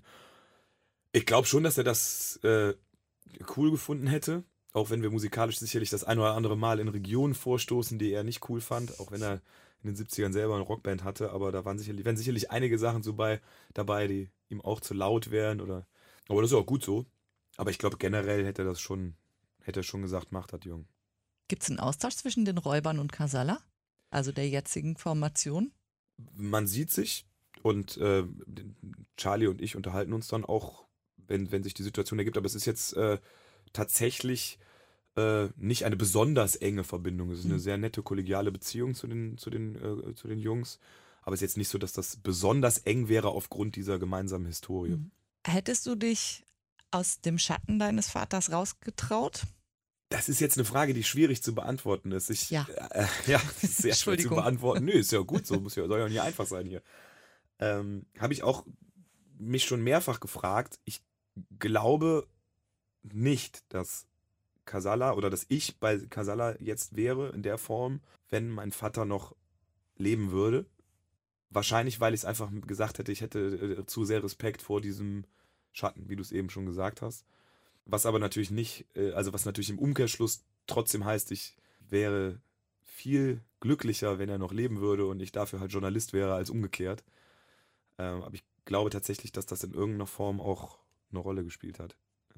Ich glaube schon, dass er das äh, cool gefunden hätte, auch wenn wir musikalisch sicherlich das ein oder andere Mal in Regionen vorstoßen, die er nicht cool fand, auch wenn er in den siebzigern selber eine Rockband hatte, aber da waren sicherlich, wären sicherlich einige Sachen so bei, dabei, die ihm auch zu laut wären oder, aber das ist auch gut so. Aber ich glaube generell hätte er das schon, hätte er schon gesagt, macht das, Jung. Gibt es einen Austausch zwischen den Räubern und Casalla? Also der jetzigen Formation? Man sieht sich und äh, Charlie und ich unterhalten uns dann auch, wenn, wenn sich die Situation ergibt, aber es ist jetzt äh, tatsächlich äh, nicht eine besonders enge Verbindung. Es ist eine Mhm. sehr nette, kollegiale Beziehung zu den, zu den, äh, zu den Jungs, aber es ist jetzt nicht so, dass das besonders eng wäre aufgrund dieser gemeinsamen Historie. Mhm. Hättest du dich aus dem Schatten deines Vaters rausgetraut? Das ist jetzt eine Frage, die schwierig zu beantworten ist. Ich, Ja. Äh, ja, das ist sehr schwer zu Entschuldigung. beantworten. Nö, ist ja gut so, muss ja, soll ja nicht einfach sein hier. Ähm, Habe ich auch mich schon mehrfach gefragt. Ich glaube nicht, dass Casalla oder dass ich bei Casalla jetzt wäre in der Form, wenn mein Vater noch leben würde. Wahrscheinlich, weil ich es einfach gesagt hätte, ich hätte äh, zu sehr Respekt vor diesem Schatten, wie du es eben schon gesagt hast. Was aber natürlich nicht, äh, also was natürlich im Umkehrschluss trotzdem heißt, ich wäre viel glücklicher, wenn er noch leben würde und ich dafür halt Journalist wäre, als umgekehrt. Ähm, aber ich glaube tatsächlich, dass das in irgendeiner Form auch eine Rolle gespielt hat.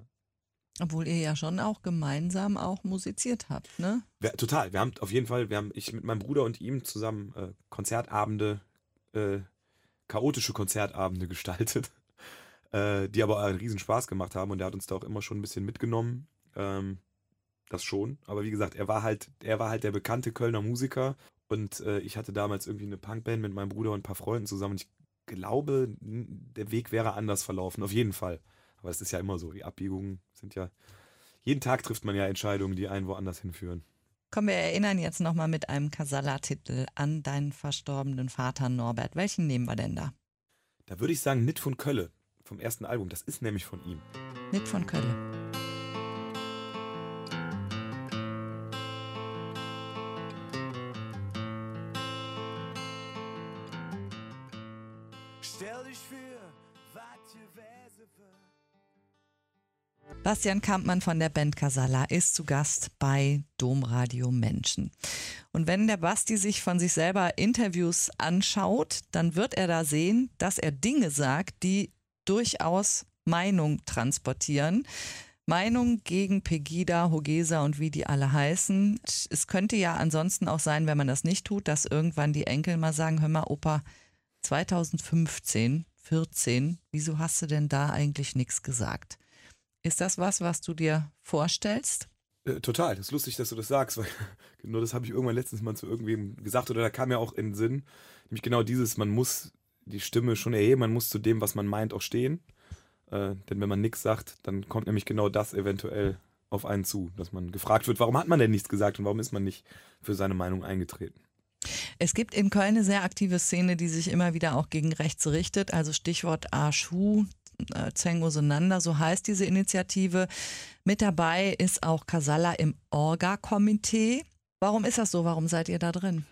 Obwohl ihr ja schon auch gemeinsam auch musiziert habt, ne? Wir, total, wir haben auf jeden Fall, wir haben, ich mit meinem Bruder und ihm zusammen äh, Konzertabende, äh, chaotische Konzertabende gestaltet, äh, die aber einen riesen Spaß gemacht haben und der hat uns da auch immer schon ein bisschen mitgenommen. Ähm, das schon, aber wie gesagt, er war halt, er war halt der bekannte Kölner Musiker und äh, ich hatte damals irgendwie eine Punkband mit meinem Bruder und ein paar Freunden zusammen und ich glaube, n- der Weg wäre anders verlaufen, auf jeden Fall. Aber es ist ja immer so, die Abbiegungen sind ja, jeden Tag trifft man ja Entscheidungen, die einen woanders hinführen. Komm, wir erinnern jetzt nochmal mit einem Casalla-Titel an deinen verstorbenen Vater Norbert. Welchen nehmen wir denn da? Da würde ich sagen, Nit von Kölle. vom ersten Album. Das ist nämlich von ihm. Nicht von Kölle. Stell dich für, wat je wese für. Bastian Kampmann von der Band Casalla ist zu Gast bei Domradio Menschen. Und wenn der Basti sich von sich selber Interviews anschaut, dann wird er da sehen, dass er Dinge sagt, die durchaus Meinung transportieren. Meinung gegen Pegida, Hogesa und wie die alle heißen. Es könnte ja ansonsten auch sein, wenn man das nicht tut, dass irgendwann die Enkel mal sagen, hör mal Opa, zwanzig fünfzehn, vierzehn, wieso hast du denn da eigentlich nichts gesagt? Ist das was, was du dir vorstellst? Äh, total, das ist lustig, dass du das sagst, weil nur das habe ich irgendwann letztens mal zu irgendwem gesagt oder da kam ja auch in den Sinn, nämlich genau dieses, man muss die Stimme schon erheben, man muss zu dem, was man meint, auch stehen. Äh, denn wenn man nichts sagt, dann kommt nämlich genau das eventuell auf einen zu, dass man gefragt wird, warum hat man denn nichts gesagt und warum ist man nicht für seine Meinung eingetreten? Es gibt in Köln eine sehr aktive Szene, die sich immer wieder auch gegen rechts richtet, also Stichwort Arschu, äh, Zeng auseinander, so heißt diese Initiative. Mit dabei ist auch Casalla im Orga-Komitee. Warum ist das so? Warum seid ihr da drin?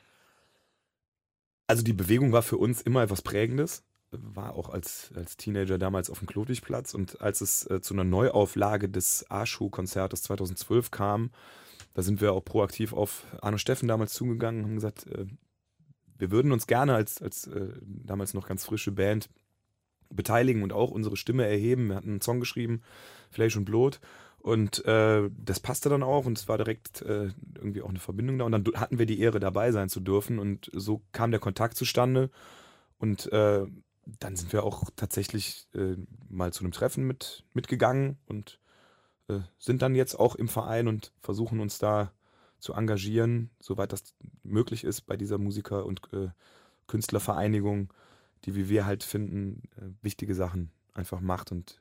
Also die Bewegung war für uns immer etwas Prägendes. War auch als, als Teenager damals auf dem Klodwigplatz. Und als es äh, zu einer Neuauflage des Arschu-Konzertes zweitausendzwölf kam, da sind wir auch proaktiv auf Arno Steffen damals zugegangen und haben gesagt, äh, wir würden uns gerne als, als äh, damals noch ganz frische Band beteiligen und auch unsere Stimme erheben. Wir hatten einen Song geschrieben, Fleisch und Blut. Und äh, das passte dann auch und es war direkt äh, irgendwie auch eine Verbindung da. Und dann hatten wir die Ehre, dabei sein zu dürfen. Und so kam der Kontakt zustande. Und äh, dann sind wir auch tatsächlich äh, mal zu einem Treffen mit, mitgegangen und äh, sind dann jetzt auch im Verein und versuchen uns da zu engagieren, soweit das möglich ist bei dieser Musiker- und äh, Künstlervereinigung, die, wie wir halt finden, äh, wichtige Sachen einfach macht und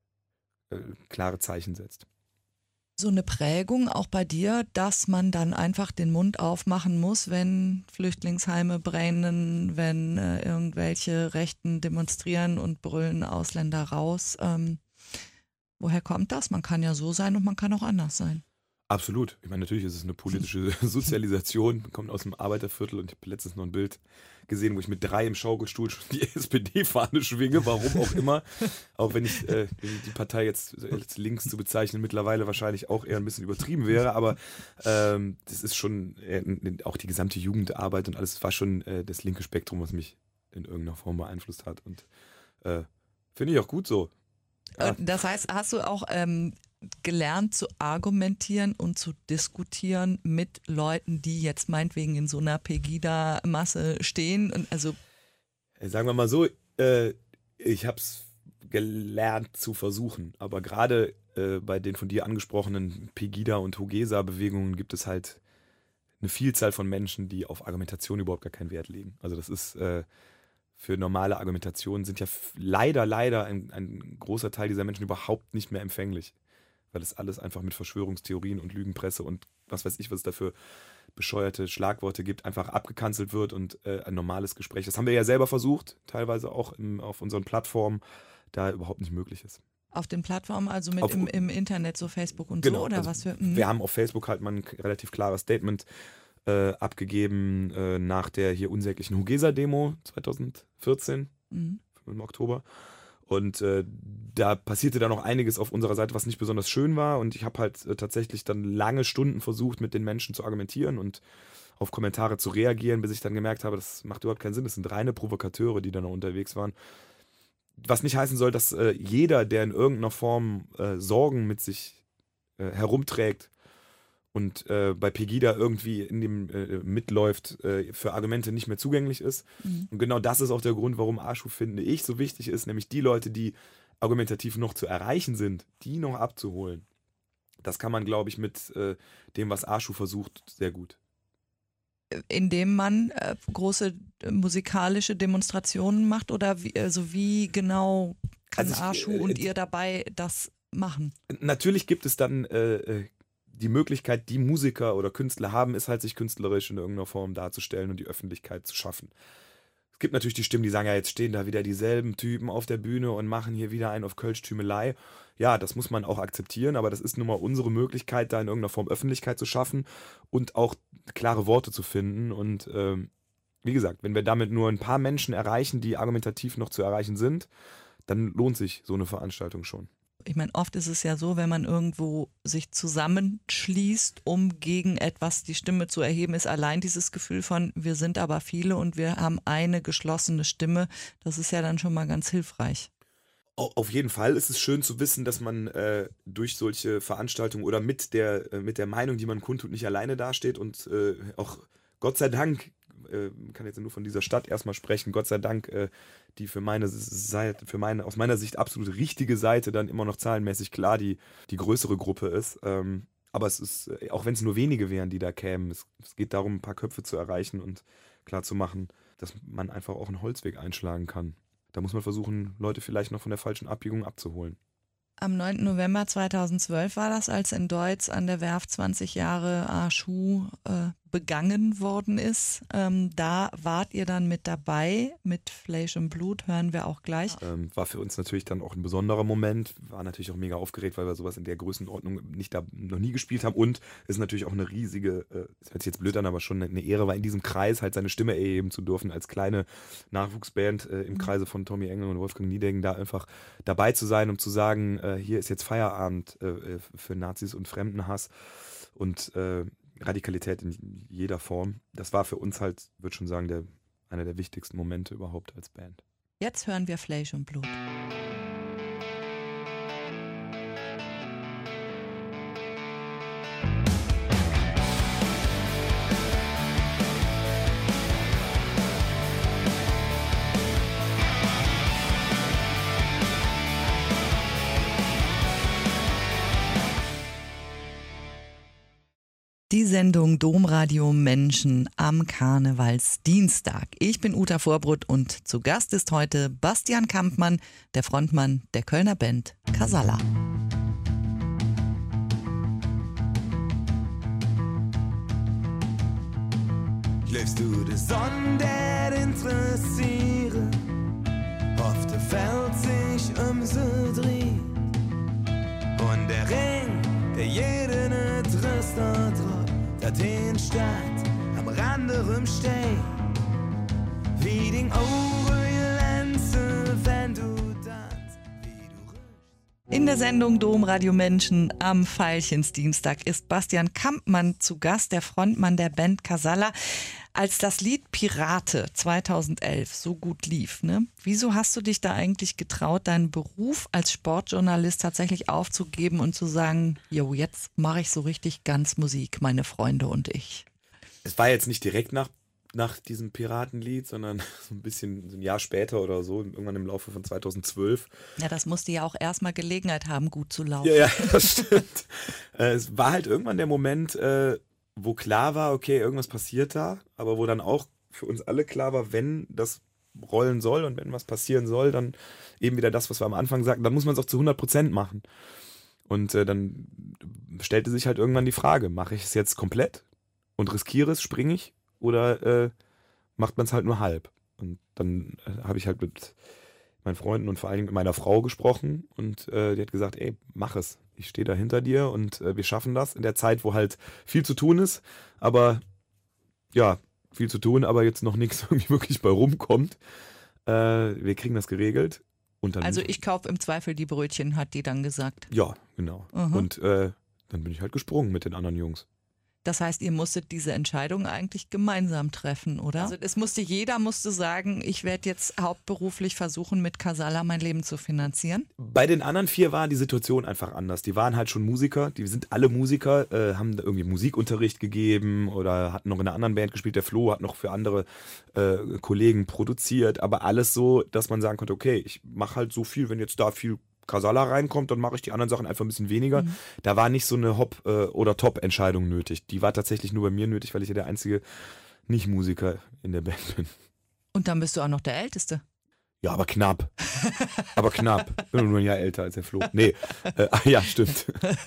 äh, klare Zeichen setzt. So eine Prägung auch bei dir, dass man dann einfach den Mund aufmachen muss, wenn Flüchtlingsheime brennen, wenn äh, irgendwelche Rechten demonstrieren und brüllen Ausländer raus. Ähm, woher kommt das? Man kann ja so sein und man kann auch anders sein. Absolut. Ich meine, natürlich ist es eine politische Sozialisation, kommt aus dem Arbeiterviertel und ich habe letztens noch ein Bild gesehen, wo ich mit drei im Schaukelstuhl schon die S P D-Fahne schwinge, warum auch immer. Auch wenn ich äh, die Partei jetzt als links zu bezeichnen mittlerweile wahrscheinlich auch eher ein bisschen übertrieben wäre, aber ähm, das ist schon äh, auch die gesamte Jugendarbeit und alles war schon äh, das linke Spektrum, was mich in irgendeiner Form beeinflusst hat und äh, finde ich auch gut so. Ja. Das heißt, hast du auch ähm, gelernt zu argumentieren und zu diskutieren mit Leuten, die jetzt meinetwegen in so einer Pegida-Masse stehen? Und also Sagen wir mal so, äh, ich habe es gelernt zu versuchen, aber gerade äh, bei den von dir angesprochenen Pegida- und Hogesa-Bewegungen gibt es halt eine Vielzahl von Menschen, die auf Argumentation überhaupt gar keinen Wert legen. Also das ist äh, für normale Argumentationen sind ja f- leider, leider ein, ein großer Teil dieser Menschen überhaupt nicht mehr empfänglich, weil das alles einfach mit Verschwörungstheorien und Lügenpresse und was weiß ich, was es da für bescheuerte Schlagworte gibt, einfach abgekanzelt wird und äh, ein normales Gespräch, das haben wir ja selber versucht, teilweise auch im, auf unseren Plattformen, da überhaupt nicht möglich ist. auf den Plattformen, also mit Auf- im, im Internet, so Facebook und Genau, so, oder also was für... Mhm. Wir haben auf Facebook halt mal ein relativ klares Statement äh, abgegeben äh, nach der hier unsäglichen Hogesa-Demo zweitausendvierzehn Mhm. im Oktober. Und äh, da passierte dann noch einiges auf unserer Seite, was nicht besonders schön war. Und ich habe halt äh, tatsächlich dann lange Stunden versucht, mit den Menschen zu argumentieren und auf Kommentare zu reagieren, bis ich dann gemerkt habe, das macht überhaupt keinen Sinn. Das sind reine Provokateure, die da noch unterwegs waren. Was nicht heißen soll, dass äh, jeder, der in irgendeiner Form äh, Sorgen mit sich äh, herumträgt und äh, bei Pegida irgendwie in dem äh, mitläuft, äh, für Argumente nicht mehr zugänglich ist. Mhm. Und genau das ist auch der Grund, warum Arschu, finde ich, so wichtig ist, nämlich die Leute, die argumentativ noch zu erreichen sind, die noch abzuholen. Das kann man, glaube ich, mit äh, dem, was Arschu versucht, sehr gut. Indem man äh, große äh, musikalische Demonstrationen macht, oder wie, also wie genau kann Also ich, Arschu äh, und ihr dabei das machen? Natürlich gibt es dann äh, äh, die Möglichkeit, die Musiker oder Künstler haben, ist halt, sich künstlerisch in irgendeiner Form darzustellen und die Öffentlichkeit zu schaffen. Es gibt natürlich die Stimmen, die sagen, ja, jetzt stehen da wieder dieselben Typen auf der Bühne und machen hier wieder einen auf Kölsch-Tümelei. Ja, das muss man auch akzeptieren, aber das ist nun mal unsere Möglichkeit, da in irgendeiner Form Öffentlichkeit zu schaffen und auch klare Worte zu finden. Und ähm, wie gesagt, wenn wir damit nur ein paar Menschen erreichen, die argumentativ noch zu erreichen sind, dann lohnt sich so eine Veranstaltung schon. Ich meine, oft ist es ja so, wenn man irgendwo sich zusammenschließt, um gegen etwas die Stimme zu erheben, ist allein dieses Gefühl von, wir sind aber viele und wir haben eine geschlossene Stimme. Das ist ja dann schon mal ganz hilfreich. Auf jeden Fall ist es schön zu wissen, dass man äh, durch solche Veranstaltungen oder mit der, äh, mit der Meinung, die man kundtut, nicht alleine dasteht und äh, auch Gott sei Dank, äh, kann jetzt nur von dieser Stadt erstmal sprechen, Gott sei Dank, äh, die für meine Seite, für meine, aus meiner Sicht absolut richtige Seite dann immer noch zahlenmäßig klar die, die größere Gruppe ist. Ähm, aber es ist, auch wenn es nur wenige wären, die da kämen, es, es geht darum, ein paar Köpfe zu erreichen und klar zu machen, dass man einfach auch einen Holzweg einschlagen kann. Da muss man versuchen, Leute vielleicht noch von der falschen Abbiegung abzuholen. Am neunten November zweitausendzwölf war das, als in Deutz an der Werft zwanzig Jahre Arschuh äh, begangen worden ist. Ähm, da wart ihr dann mit dabei, mit Fleisch und Blut, hören wir auch gleich. Ähm, war für uns natürlich dann auch ein besonderer Moment. War natürlich auch mega aufgeregt, weil wir sowas in der Größenordnung nicht da, noch nie gespielt haben. Und es ist natürlich auch eine riesige, äh, das hört sich jetzt blöd an, aber schon eine Ehre, war in diesem Kreis halt seine Stimme erheben zu dürfen, als kleine Nachwuchsband äh, im Kreise von Tommy Engel und Wolfgang Niedecken da einfach dabei zu sein, um zu sagen, äh, hier ist jetzt Feierabend äh, für Nazis und Fremdenhass und äh, Radikalität in jeder Form. Das war für uns halt, würde schon sagen, der, einer der wichtigsten Momente überhaupt als Band. Jetzt hören wir Fleisch und Blut. Die Sendung Domradio Menschen am Karnevalsdienstag. Ich bin Uta Vorbrut und zu Gast ist heute Bastian Kampmann, der Frontmann der Kölner Band Casalla. Lebst du die Sonne, der interessiert, oft der Feld sich um sie dreht. Und der Ring, der jeden Interesse drauf, der den Stadt am Rande rumsteht. Wie den Ohrlenze, wenn du tanzt, wie du rührst. In der Sendung Domradio Menschen am Veilchensdienstag ist Bastian Kampmann zu Gast, der Frontmann der Band Casalla. Als das Lied Pirate zweitausendelf so gut lief, ne? Wieso hast du dich da eigentlich getraut, deinen Beruf als Sportjournalist tatsächlich aufzugeben und zu sagen, jo, jetzt mache ich so richtig ganz Musik, meine Freunde und ich? Es war jetzt nicht direkt nach, nach diesem Piratenlied, sondern so ein bisschen so ein Jahr später oder so, irgendwann im Laufe von zweitausendzwölf. Ja, das musste ja auch erstmal Gelegenheit haben, gut zu laufen. Ja, ja, das stimmt. äh, es war halt irgendwann der Moment, äh, wo klar war, okay, irgendwas passiert da, aber wo dann auch für uns alle klar war, wenn das rollen soll und wenn was passieren soll, dann eben wieder das, was wir am Anfang sagten, dann muss man es auch zu hundert Prozent machen. Und äh, dann stellte sich halt irgendwann die Frage, mache ich es jetzt komplett und riskiere es, springe ich, oder äh, macht man es halt nur halb? Und dann äh, habe ich halt mit meinen Freunden und vor allen Dingen mit meiner Frau gesprochen und äh, die hat gesagt, ey, mach es. Ich stehe da hinter dir und äh, wir schaffen das in der Zeit, wo halt viel zu tun ist, aber ja, viel zu tun, aber jetzt noch nichts irgendwie wirklich bei rumkommt. Äh, wir kriegen das geregelt. Und dann, Also ich kaufe im Zweifel die Brötchen, hat die dann gesagt. Ja, genau. Mhm. Und äh, dann bin ich halt gesprungen mit den anderen Jungs. Das heißt, ihr musstet diese Entscheidung eigentlich gemeinsam treffen, oder? Also es musste jeder musste sagen, ich werde jetzt hauptberuflich versuchen, mit Casalla mein Leben zu finanzieren. Bei den anderen vier war die Situation einfach anders. Die waren halt schon Musiker, die sind alle Musiker, äh, haben da irgendwie Musikunterricht gegeben oder hatten noch in einer anderen Band gespielt. Der Flo hat noch für andere äh, Kollegen produziert, aber alles so, dass man sagen konnte, okay, ich mache halt so viel, wenn jetzt da viel Casalla reinkommt, dann mache ich die anderen Sachen einfach ein bisschen weniger. Mhm. Da war nicht so eine Hop- äh, oder Top-Entscheidung nötig. Die war tatsächlich nur bei mir nötig, weil ich ja der einzige Nicht-Musiker in der Band bin. Und dann bist du auch noch der Älteste. Ja, aber knapp. aber knapp. Bin nur ein Jahr älter als der Flo. Nee, äh, ja, stimmt.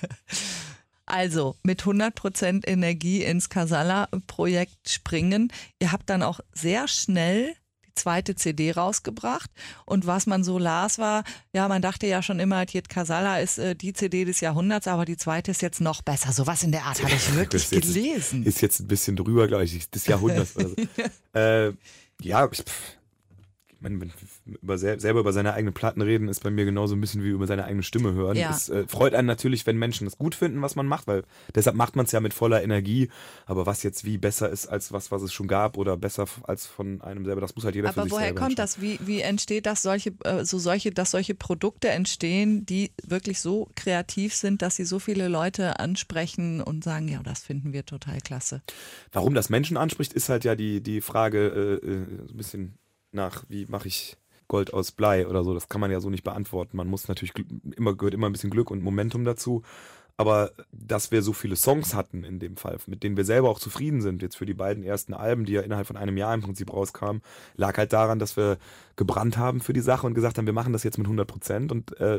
Also mit hundert Prozent Energie ins Casalla-Projekt springen. Ihr habt dann auch sehr schnell die zweite C D rausgebracht. Und was man so las war, ja, man dachte ja schon immer, Tiet Casalla ist äh, die C D des Jahrhunderts, aber die zweite ist jetzt noch besser. Sowas in der Art habe ich wirklich Das ist gelesen. Jetzt, ist jetzt ein bisschen drüber, glaube ich, des Jahrhunderts oder so. äh, ja, ich, pff, ich meine, über, selber über seine eigenen Platten reden ist bei mir genauso ein bisschen wie über seine eigene Stimme hören. Ja. Es äh, freut einen natürlich, wenn Menschen das gut finden, was man macht, weil deshalb macht man es ja mit voller Energie. Aber was jetzt wie besser ist als was, was es schon gab oder besser als von einem selber, das muss halt jeder für Aber sich woher selber kommt entscheiden. das? Wie, wie entsteht das, solche, äh, so solche, dass solche Produkte entstehen, die wirklich so kreativ sind, dass sie so viele Leute ansprechen und sagen, ja, das finden wir total klasse. Warum das Menschen anspricht, ist halt ja die, die Frage äh, äh, so ein bisschen nach, wie mache ich Gold aus Blei oder so. Das kann man ja so nicht beantworten. Man muss natürlich, immer gehört immer ein bisschen Glück und Momentum dazu. Aber dass wir so viele Songs hatten in dem Fall, mit denen wir selber auch zufrieden sind, jetzt für die beiden ersten Alben, die ja innerhalb von einem Jahr im Prinzip rauskamen, lag halt daran, dass wir gebrannt haben für die Sache und gesagt haben, wir machen das jetzt mit hundert Prozent. Und äh,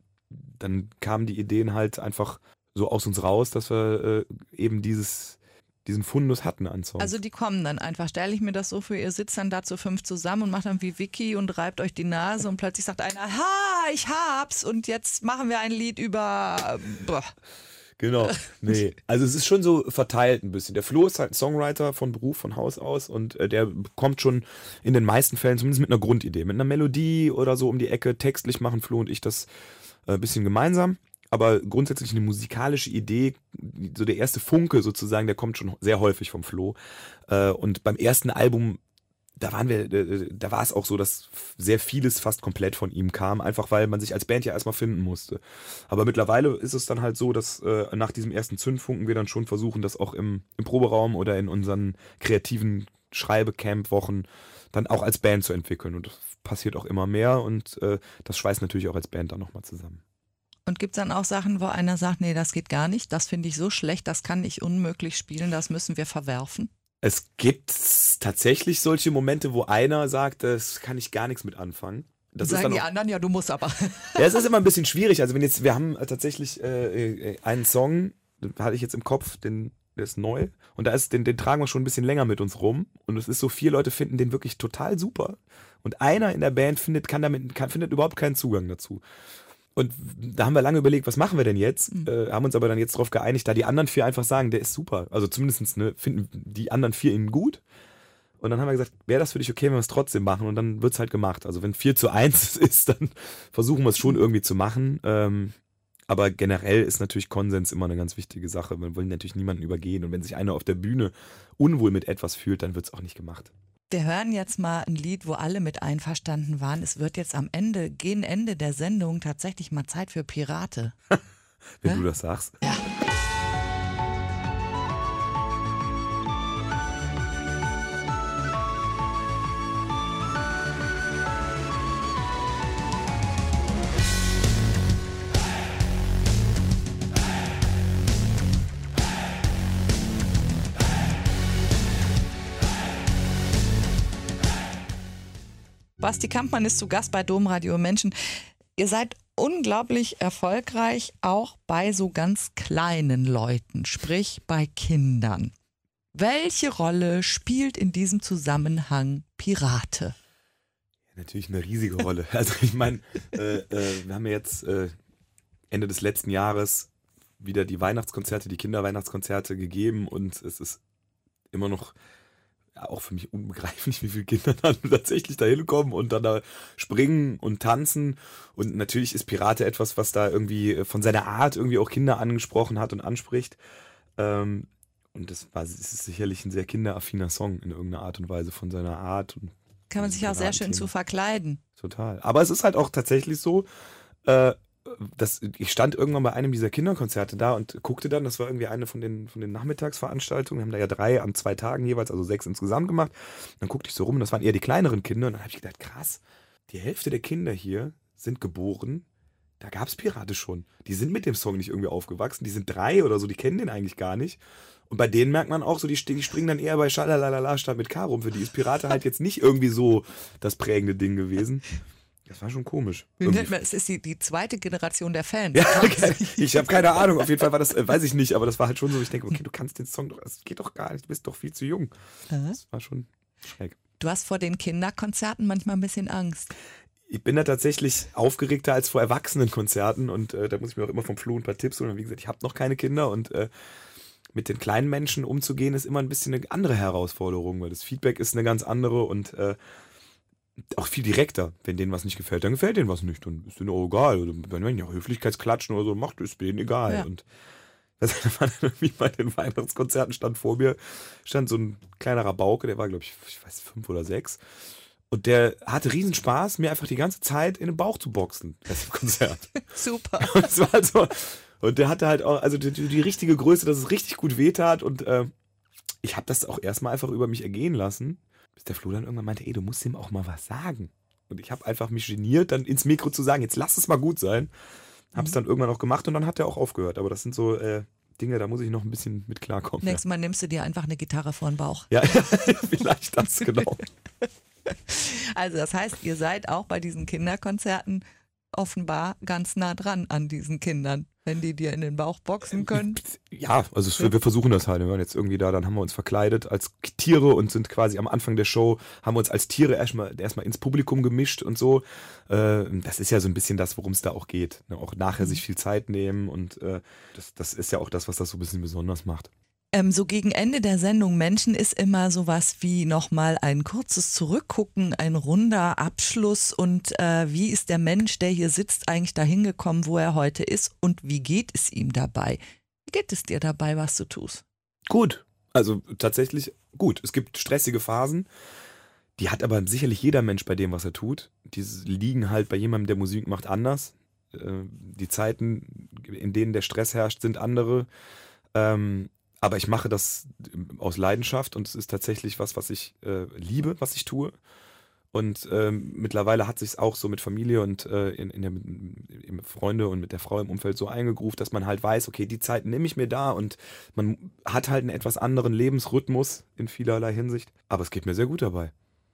dann kamen die Ideen halt einfach so aus uns raus, dass wir äh, eben dieses diesen Fundus hatten an Songs. Also die kommen dann einfach, stelle ich mir das so für, ihr sitzt dann da zu fünf zusammen und macht dann wie Vicky und reibt euch die Nase und plötzlich sagt einer, ha, ich hab's und jetzt machen wir ein Lied über... Boah. Genau, nee. Also es ist schon so verteilt ein bisschen. Der Flo ist halt ein Songwriter von Beruf, von Haus aus und äh, der kommt schon in den meisten Fällen zumindest mit einer Grundidee, mit einer Melodie oder so um die Ecke. Textlich machen Flo und ich das ein äh, bisschen gemeinsam. Aber grundsätzlich eine musikalische Idee, so der erste Funke sozusagen, der kommt schon sehr häufig vom Flo. Und beim ersten Album, da waren wir, da war es auch so, dass sehr vieles fast komplett von ihm kam, einfach weil man sich als Band ja erstmal finden musste. Aber mittlerweile ist es dann halt so, dass nach diesem ersten Zündfunken wir dann schon versuchen, das auch im, im Proberaum oder in unseren kreativen Schreibecamp-Wochen dann auch als Band zu entwickeln. Und das passiert auch immer mehr und das schweißt natürlich auch als Band dann nochmal zusammen. Und gibt es dann auch Sachen, wo einer sagt, nee, das geht gar nicht, das finde ich so schlecht, das kann ich unmöglich spielen, das müssen wir verwerfen? Es gibt tatsächlich solche Momente, wo einer sagt, das kann ich gar nichts mit anfangen. Das Sagen ist dann die auch, anderen, ja, du musst aber. ja, es ist immer ein bisschen schwierig. Also wenn jetzt, wir haben tatsächlich äh, einen Song, den hatte ich jetzt im Kopf, den, der ist neu. Und da ist, den, den tragen wir schon ein bisschen länger mit uns rum. Und es ist so, vier Leute finden den wirklich total super. Und einer in der Band findet, kann damit, kann, findet überhaupt keinen Zugang dazu. Und da haben wir lange überlegt, was machen wir denn jetzt? Mhm. Äh, haben uns aber dann jetzt darauf geeinigt, da die anderen vier einfach sagen, der ist super. Also zumindest ne, finden die anderen vier ihn gut. Und dann haben wir gesagt, wäre das für dich okay, wenn wir es trotzdem machen? Und dann wird es halt gemacht. Also wenn vier zu eins ist, dann versuchen wir es schon irgendwie zu machen. Ähm, aber generell ist natürlich Konsens immer eine ganz wichtige Sache. Wir wollen natürlich niemanden übergehen. Und wenn sich einer auf der Bühne unwohl mit etwas fühlt, dann wird es auch nicht gemacht. Wir hören jetzt mal ein Lied, wo alle mit einverstanden waren. Es wird jetzt am Ende, gegen Ende der Sendung tatsächlich mal Zeit für Pirate. Wenn ja? du das sagst. Ja. Basti Kampmann ist zu Gast bei Domradio Menschen. Ihr seid unglaublich erfolgreich, auch bei so ganz kleinen Leuten, sprich bei Kindern. Welche Rolle spielt in diesem Zusammenhang Pirate? Natürlich eine riesige Rolle. Also ich meine, äh, äh, wir haben ja jetzt äh, Ende des letzten Jahres wieder die Weihnachtskonzerte, die Kinderweihnachtskonzerte gegeben und es ist immer noch auch für mich unbegreiflich, wie viele Kinder dann tatsächlich da hinkommen und dann da springen und tanzen. Und natürlich ist Pirate etwas, was da irgendwie von seiner Art irgendwie auch Kinder angesprochen hat und anspricht. Ähm, und das war, das ist sicherlich ein sehr kinderaffiner Song in irgendeiner Art und Weise von seiner Art. Und kann man sich auch sehr schön zu verkleiden. Total. Aber es ist halt auch tatsächlich so, äh, Das, ich stand irgendwann bei einem dieser Kinderkonzerte da und guckte dann, das war irgendwie eine von den, von den Nachmittagsveranstaltungen, wir haben da ja drei an zwei Tagen jeweils, also sechs insgesamt gemacht. Dann guckte ich so rum und das waren eher die kleineren Kinder und dann habe ich gedacht, krass, die Hälfte der Kinder hier sind geboren, da gab es Pirate schon. Die sind mit dem Song nicht irgendwie aufgewachsen, die sind drei oder so, die kennen den eigentlich gar nicht. Und bei denen merkt man auch so, die, die springen dann eher bei Schalalalala statt mit K rum. Für die ist Pirate halt jetzt nicht irgendwie so das prägende Ding gewesen. Das war schon komisch. Es ist die, die zweite Generation der Fans. Ja, okay. Ich habe keine Ahnung. Auf jeden Fall war das, äh, weiß ich nicht, aber das war halt schon so, ich denke, okay, du kannst den Song doch, das geht doch gar nicht, du bist doch viel zu jung. Das war schon schräg. Du hast vor den Kinderkonzerten manchmal ein bisschen Angst. Ich bin da tatsächlich aufgeregter als vor Erwachsenenkonzerten und äh, da muss ich mir auch immer vom Flo ein paar Tipps holen. Und wie gesagt, ich habe noch keine Kinder und äh, mit den kleinen Menschen umzugehen ist immer ein bisschen eine andere Herausforderung, weil das Feedback ist eine ganz andere und äh, auch viel direkter. Wenn denen was nicht gefällt, dann gefällt denen was nicht. Dann ist denen auch egal. Oder wenn ja Höflichkeitsklatschen oder so macht, ist denen egal. Ja. Und das war dann irgendwie bei den Weihnachtskonzerten stand vor mir, stand so ein kleiner Rabauke, der war, glaube ich, ich weiß, fünf oder sechs. Und der hatte riesen Spaß, mir einfach die ganze Zeit in den Bauch zu boxen, das im Konzert. Super. Und es war halt so, und der hatte halt auch, also die, die richtige Größe, dass es richtig gut wehtat. Und äh, ich habe das auch erstmal einfach über mich ergehen lassen, bis der Flo dann irgendwann meinte, ey, du musst ihm auch mal was sagen. Und ich habe einfach mich geniert, dann ins Mikro zu sagen, jetzt lass es mal gut sein. Hab's dann irgendwann auch gemacht und dann hat er auch aufgehört. Aber das sind so äh, Dinge, da muss ich noch ein bisschen mit klarkommen. Nächstes Mal nimmst du dir einfach eine Gitarre vor den Bauch. Ja, vielleicht das, genau. Also das heißt, ihr seid auch bei diesen Kinderkonzerten offenbar ganz nah dran an diesen Kindern, wenn die dir in den Bauch boxen können. Ja, also es, wir versuchen das halt. Wir waren jetzt irgendwie da, dann haben wir uns verkleidet als Tiere und sind quasi am Anfang der Show, haben wir uns als Tiere erstmal erstmal ins Publikum gemischt und so. Äh, das ist ja so ein bisschen das, worum es da auch geht. Ne? Auch nachher sich viel Zeit nehmen und äh, das, das ist ja auch das, was das so ein bisschen besonders macht. Ähm, so gegen Ende der Sendung Menschen ist immer sowas wie nochmal ein kurzes Zurückgucken, ein runder Abschluss und äh, wie ist der Mensch, der hier sitzt, eigentlich dahin gekommen, wo er heute ist und wie geht es ihm dabei? Wie geht es dir dabei, was du tust? Gut, also tatsächlich gut. Es gibt stressige Phasen, die hat aber sicherlich jeder Mensch bei dem, was er tut. Die liegen halt bei jemandem, der Musik macht, anders. Äh, die Zeiten, in denen der Stress herrscht, sind andere. Ähm, Aber ich mache das aus Leidenschaft und es ist tatsächlich was, was ich äh, liebe, was ich tue. Und ähm, mittlerweile hat sich es auch so mit Familie und äh, in, in der, in Freunde und mit der Frau im Umfeld so eingegruft, dass man halt weiß, okay, die Zeit nehme ich mir da und man hat halt einen etwas anderen Lebensrhythmus in vielerlei Hinsicht. Aber es geht mir sehr gut dabei.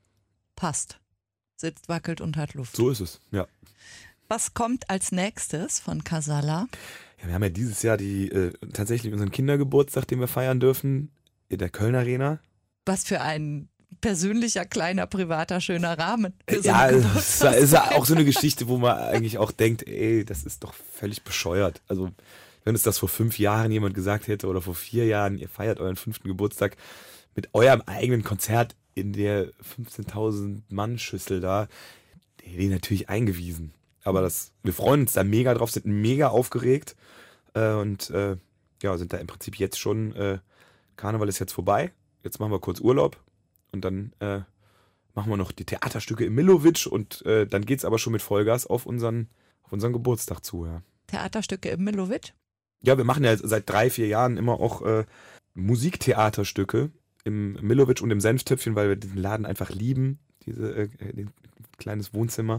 Passt. Sitzt, wackelt und hat Luft. So ist es, ja. Was kommt als nächstes von Casalla? Ja, wir haben ja dieses Jahr die äh, tatsächlich unseren Kindergeburtstag, den wir feiern dürfen, in der Köln Arena. Was für ein persönlicher, kleiner, privater, schöner Rahmen. Für so Ja, eine es ist ja auch so eine Geschichte, wo man eigentlich auch denkt, ey, das ist doch völlig bescheuert. Also wenn uns das vor fünf Jahren jemand gesagt hätte oder vor vier Jahren, ihr feiert euren fünften Geburtstag mit eurem eigenen Konzert in der fünfzehntausend Mann Schüssel da, der hätte ich natürlich eingewiesen. Aber das, wir freuen uns da mega drauf, sind mega aufgeregt äh, und äh, ja, sind da im Prinzip jetzt schon, äh, Karneval ist jetzt vorbei, jetzt machen wir kurz Urlaub und dann äh, machen wir noch die Theaterstücke im Milovic und äh, dann geht's aber schon mit Vollgas auf unseren, auf unseren Geburtstag zu. Ja. Theaterstücke im Milovic? Ja, wir machen ja seit drei, vier Jahren immer auch äh, Musiktheaterstücke im Milovic und im Senftöpfchen, weil wir den Laden einfach lieben, diese äh, den kleines Wohnzimmer.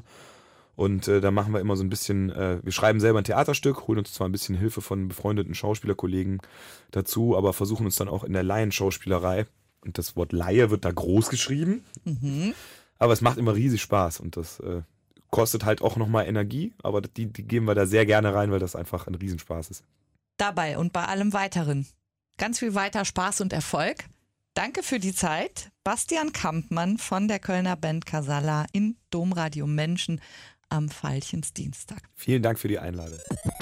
Und äh, da machen wir immer so ein bisschen, äh, wir schreiben selber ein Theaterstück, holen uns zwar ein bisschen Hilfe von befreundeten Schauspielerkollegen dazu, aber versuchen uns dann auch in der Laienschauspielerei, und das Wort Laie wird da groß geschrieben, Mhm. aber es macht immer riesig Spaß und das äh, kostet halt auch nochmal Energie, aber die, die geben wir da sehr gerne rein, weil das einfach ein Riesenspaß ist. Dabei und bei allem Weiteren. Ganz viel weiter Spaß und Erfolg. Danke für die Zeit. Bastian Kampmann von der Kölner Band Casalla in Domradio Menschen am Veilchensdienstag. Vielen Dank für die Einladung.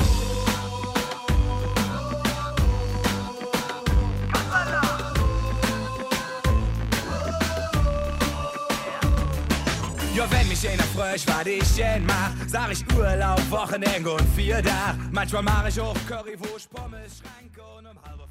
Ja, wenn mich einer fragt, was ich denn mach, sag ich Urlaub, Wochenende und vier Tage. Manchmal mach ich auch Currywurst, Pommes, Schranke und um halb